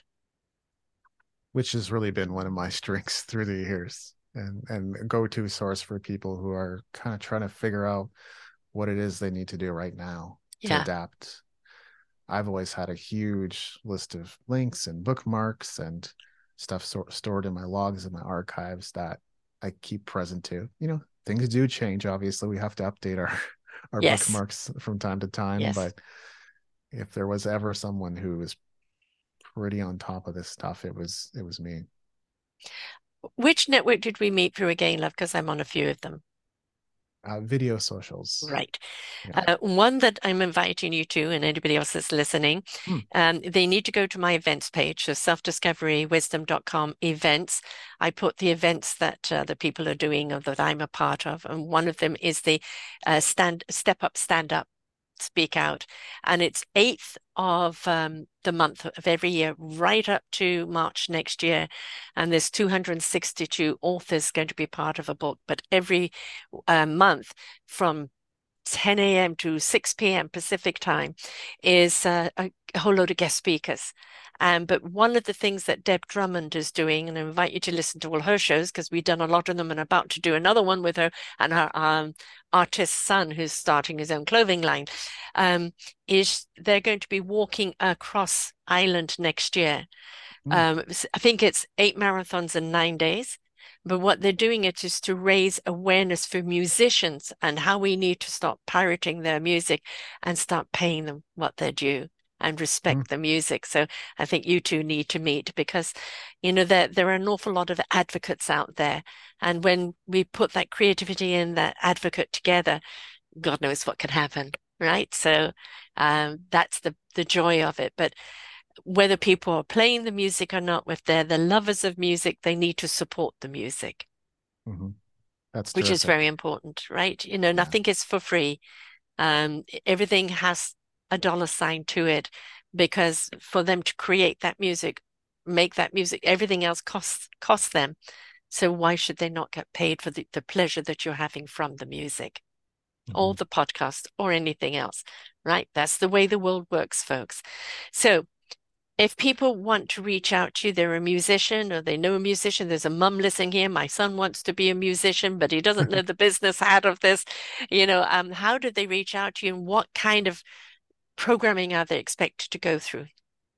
Which has really been one of my strengths through the years, and and go-to source for people who are kind of trying to figure out what it is they need to do right now to Yeah. adapt. I've always had a huge list of links and bookmarks and stuff so- stored in my logs and my archives that I keep present to. You know, things do change. Obviously, we have to update our our Yes. bookmarks from time to time. Yes. But if there was ever someone who was pretty on top of this stuff, it was it was me. Which network did we meet through again, love? Because I'm on a few of them. Uh, video socials. Right. Yeah. Uh, one that I'm inviting you to, and anybody else that's listening, Hmm. um, they need to go to my events page, so self discovery wisdom dot com events. I put the events that uh, the people are doing or that I'm a part of, and one of them is the uh, stand step up, stand up, speak out, and it's eighth of um, the month of every year, right up to March next year, and there's two hundred sixty-two authors going to be part of a book, but every uh, month from ten a m to six p m Pacific time is uh, a, a whole load of guest speakers. Um, but one of the things that Deb Drummond is doing, and I invite you to listen to all her shows because we've done a lot of them and about to do another one with her and her um, artist son who's starting his own clothing line, um, is they're going to be walking across Ireland next year. Mm. Um, I think it's eight marathons in nine days. But what they're doing it is to raise awareness for musicians and how we need to stop pirating their music and start paying them what they're due and Mm. respect the music. So I think you two need to meet because, you know, there there are an awful lot of advocates out there. And when we put that creativity and that advocate together, God knows what can happen, right? So um, that's the the joy of it. But whether people are playing the music or not, if they're the lovers of music, they need to support the music, Hmm. That's which is very terrific. important, right? You know, Yeah. nothing is for free. Um, everything has a dollar sign to it because for them to create that music, make that music, everything else costs costs them. So why should they not get paid for the, the pleasure that you're having from the music or Hmm. the podcast or anything else, right? That's the way the world works, folks. So if people want to reach out to you, they're a musician or they know a musician. There's a mum listening here. My son wants to be a musician, but he doesn't know the business side of this. You know, um, how do they reach out to you and what kind of programming are they expected to go through?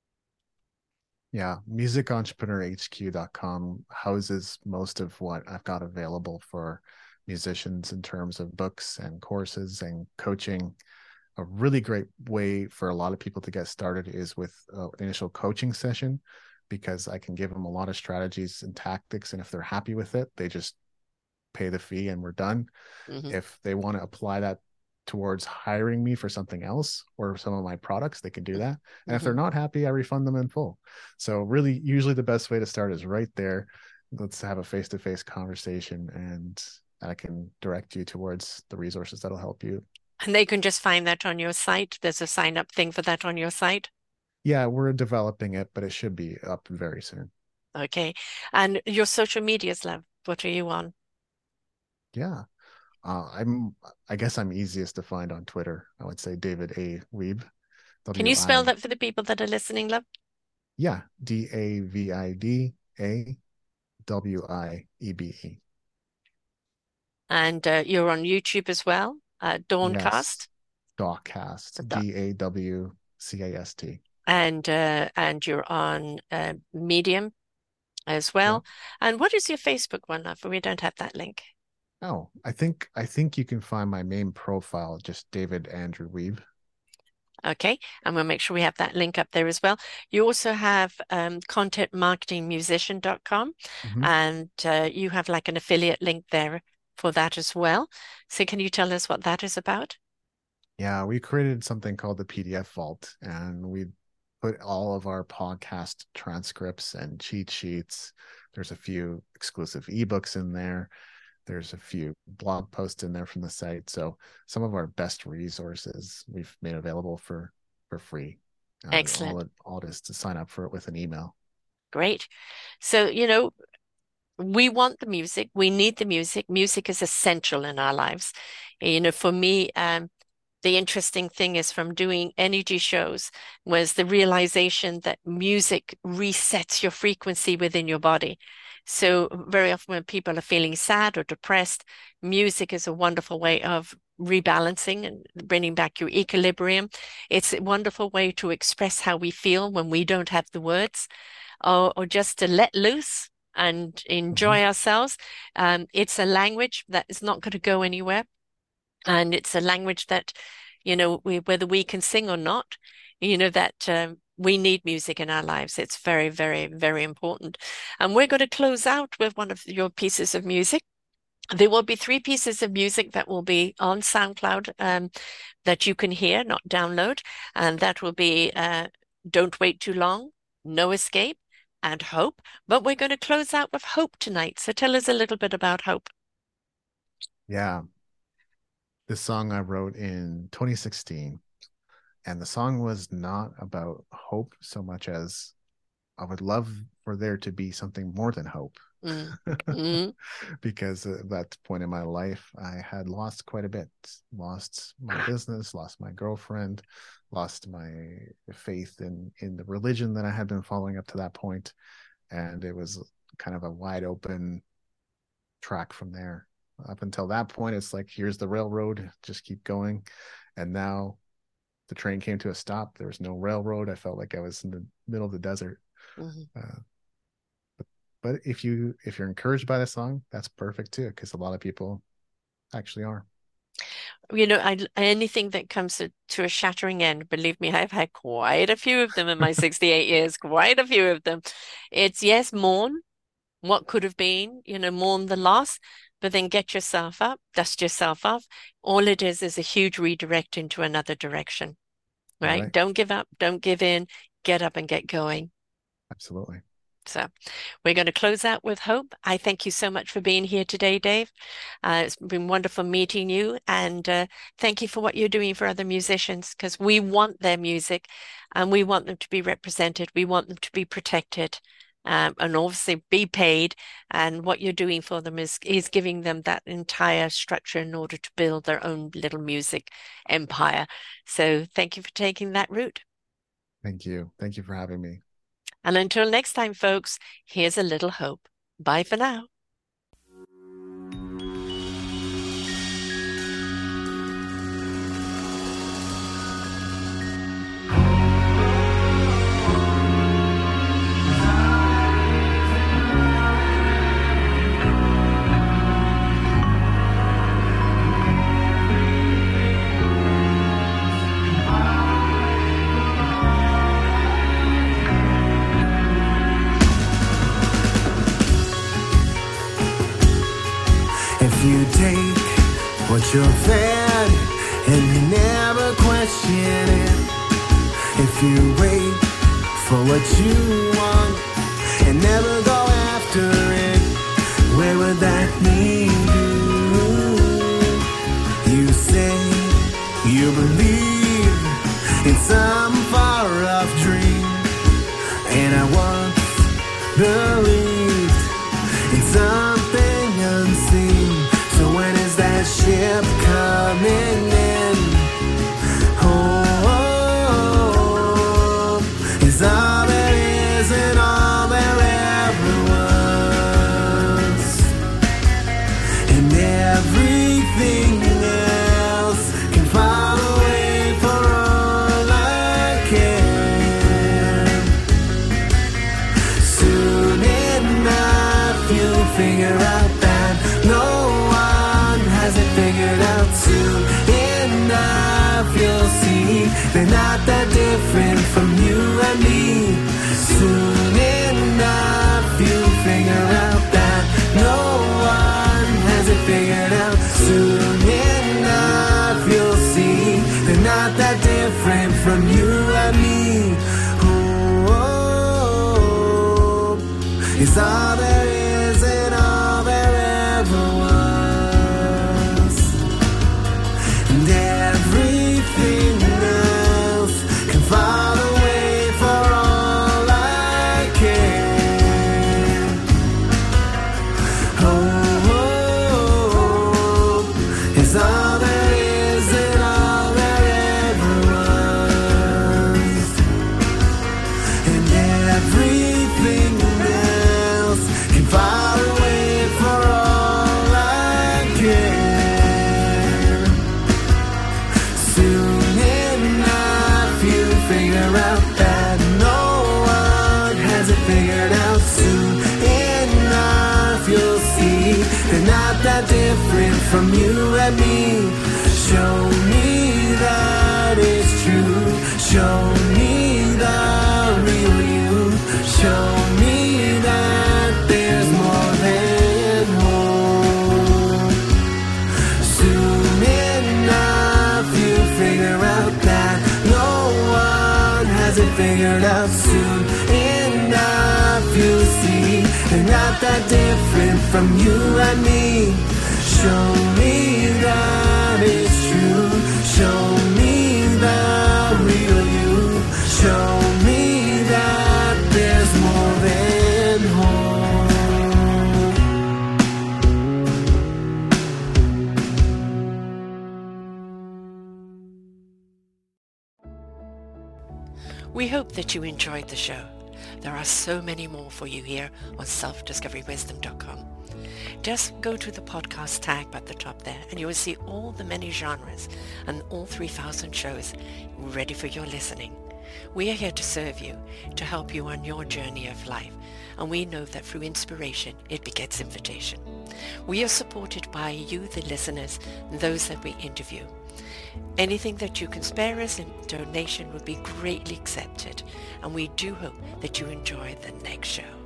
Yeah, music entrepreneur h q dot com houses most of what I've got available for musicians in terms of books and courses and coaching. A really great way for a lot of people to get started is with uh, an initial coaching session because I can give them a lot of strategies and tactics. And if they're happy with it, they just pay the fee and we're done. Hmm. If they want to apply that towards hiring me for something else or some of my products, they can do that. And if they're Hmm. not happy, I refund them in full. So really, usually the best way to start is right there. Let's have a face-to-face conversation and I can direct you towards the resources that'll help you. And they can just find that on your site. There's a sign up thing for that on your site. Yeah, we're developing it, but it should be up very soon. Okay. And your social medias, love, what are you on? Yeah. Uh, I'm I guess I'm easiest to find on Twitter. I would say David A. Weeb. Can W you spell I that for the people that are listening, love? Yeah, D A V I D A W I E B E. And uh, you're on YouTube as well, uh, Dawncast. Yes. Dawcast. D A W C A S T. and uh, and you're on uh, Medium as Yeah. well. And what is your Facebook one, love? We don't have that link. Oh, I think I think you can find my main profile, just David Andrew Weeb. Okay, and we'll make sure we have that link up there as well. You also have um, content marketing musician dot com, Mm-hmm. and uh, you have like an affiliate link there for that as well. So can you tell us what that is about? Yeah, we created something called the P D F Vault, and we put all of our podcast transcripts and cheat sheets. There's a few exclusive ebooks in there. There's a few blog posts in there from the site. So some of our best resources we've made available for for free. Uh, all Excellent. it all it is to sign up for it with an email. Great. So, you know, we want the music. We need the music. Music is essential in our lives. You know, for me, um, the interesting thing is from doing energy shows was the realization that music resets your frequency within your body. So very often when people are feeling sad or depressed, music is a wonderful way of rebalancing and bringing back your equilibrium. It's a wonderful way to express how we feel when we don't have the words or, or just to let loose and Mm-hmm. enjoy ourselves. Um, it's a language that is not going to go anywhere. And it's a language that, you know, we, whether we can sing or not, you know, that um, we need music in our lives. It's very, very, very important. And we're going to close out with one of your pieces of music. There will be three pieces of music that will be on SoundCloud um, that you can hear, not download. And that will be uh, Don't Wait Too Long, No Escape, and Hope. But we're going to close out with Hope tonight. So tell us a little bit about Hope. Yeah, this song I wrote in twenty sixteen, and the song was not about hope so much as I would love for there to be something more than hope. Mm. Mm. Because at that point in my life, I had lost quite a bit. Lost my business, lost my girlfriend, lost my faith in in the religion that I had been following up to that point, and it was kind of a wide open track from there. Up until that point, it's like, here's the railroad, just keep going. And now the train came to a stop. There was no railroad. I felt like I was in the middle of the desert. Mm-hmm. Uh, but, but if you if you're encouraged by the song, that's perfect too, because a lot of people actually are. You know, I, anything that comes to, to a shattering end, believe me, I've had quite a few of them in my sixty-eight years, quite a few of them. It's yes, mourn what could have been, you know, mourn the loss, but then get yourself up, dust yourself off. All it is is a huge redirect into another direction, right? Right. Don't give up, don't give in, get up and get going. Absolutely. So we're going to close out with hope. I thank you so much for being here today, Dave. Uh, it's been wonderful meeting you. And uh, thank you for what you're doing for other musicians, because we want their music and we want them to be represented. We want them to be protected. Um, and obviously be paid. And what you're doing for them is is giving them that entire structure in order to build their own little music empire. So thank you for taking that route. Thank you. Thank you for having me. And until next time, folks, here's a little hope. Bye for now. You take what you're fed and you never question it. If you wait for what you want and never go after it, where would that lead you? You say you believe in some far-off dream, and I once believed in something unseen. So when is that ship coming in? Oh, is all there is and all there ever was, and everything else can fall away for all I can. Soon enough you'll figure out that no hasn't figured out. Soon enough you'll see they're not that different from you and me. Soon enough you'll figure out that no one has it figured out. Soon enough you'll see they're not that different from you and me. Oh, it's all there is and all there ever was. Everything else can fall away for all I can. Oh, oh, oh, is all there is and all there ever was, and everything else can fall away for all I can. Figure out that no one has it figured out. Soon enough you'll see they're not that different from you and me. Show me that it's true. Show me the real you. Show me that there's more than hope. Soon enough you figure out that no one has it figured out. Soon enough you'll see they're not that different from you and me. Show me that it's true. Show me the real you. Show me that there's more than hope. We hope that you enjoyed the show. There are so many more for you here on self discovery wisdom dot com. Just go to the podcast tab at the top there and you will see all the many genres and all three thousand shows ready for your listening. We are here to serve you, to help you on your journey of life, and we know that through inspiration it begets invitation. We are supported by you, the listeners, and those that we interview. Anything that you can spare us in donation would be greatly accepted, and we do hope that you enjoy the next show.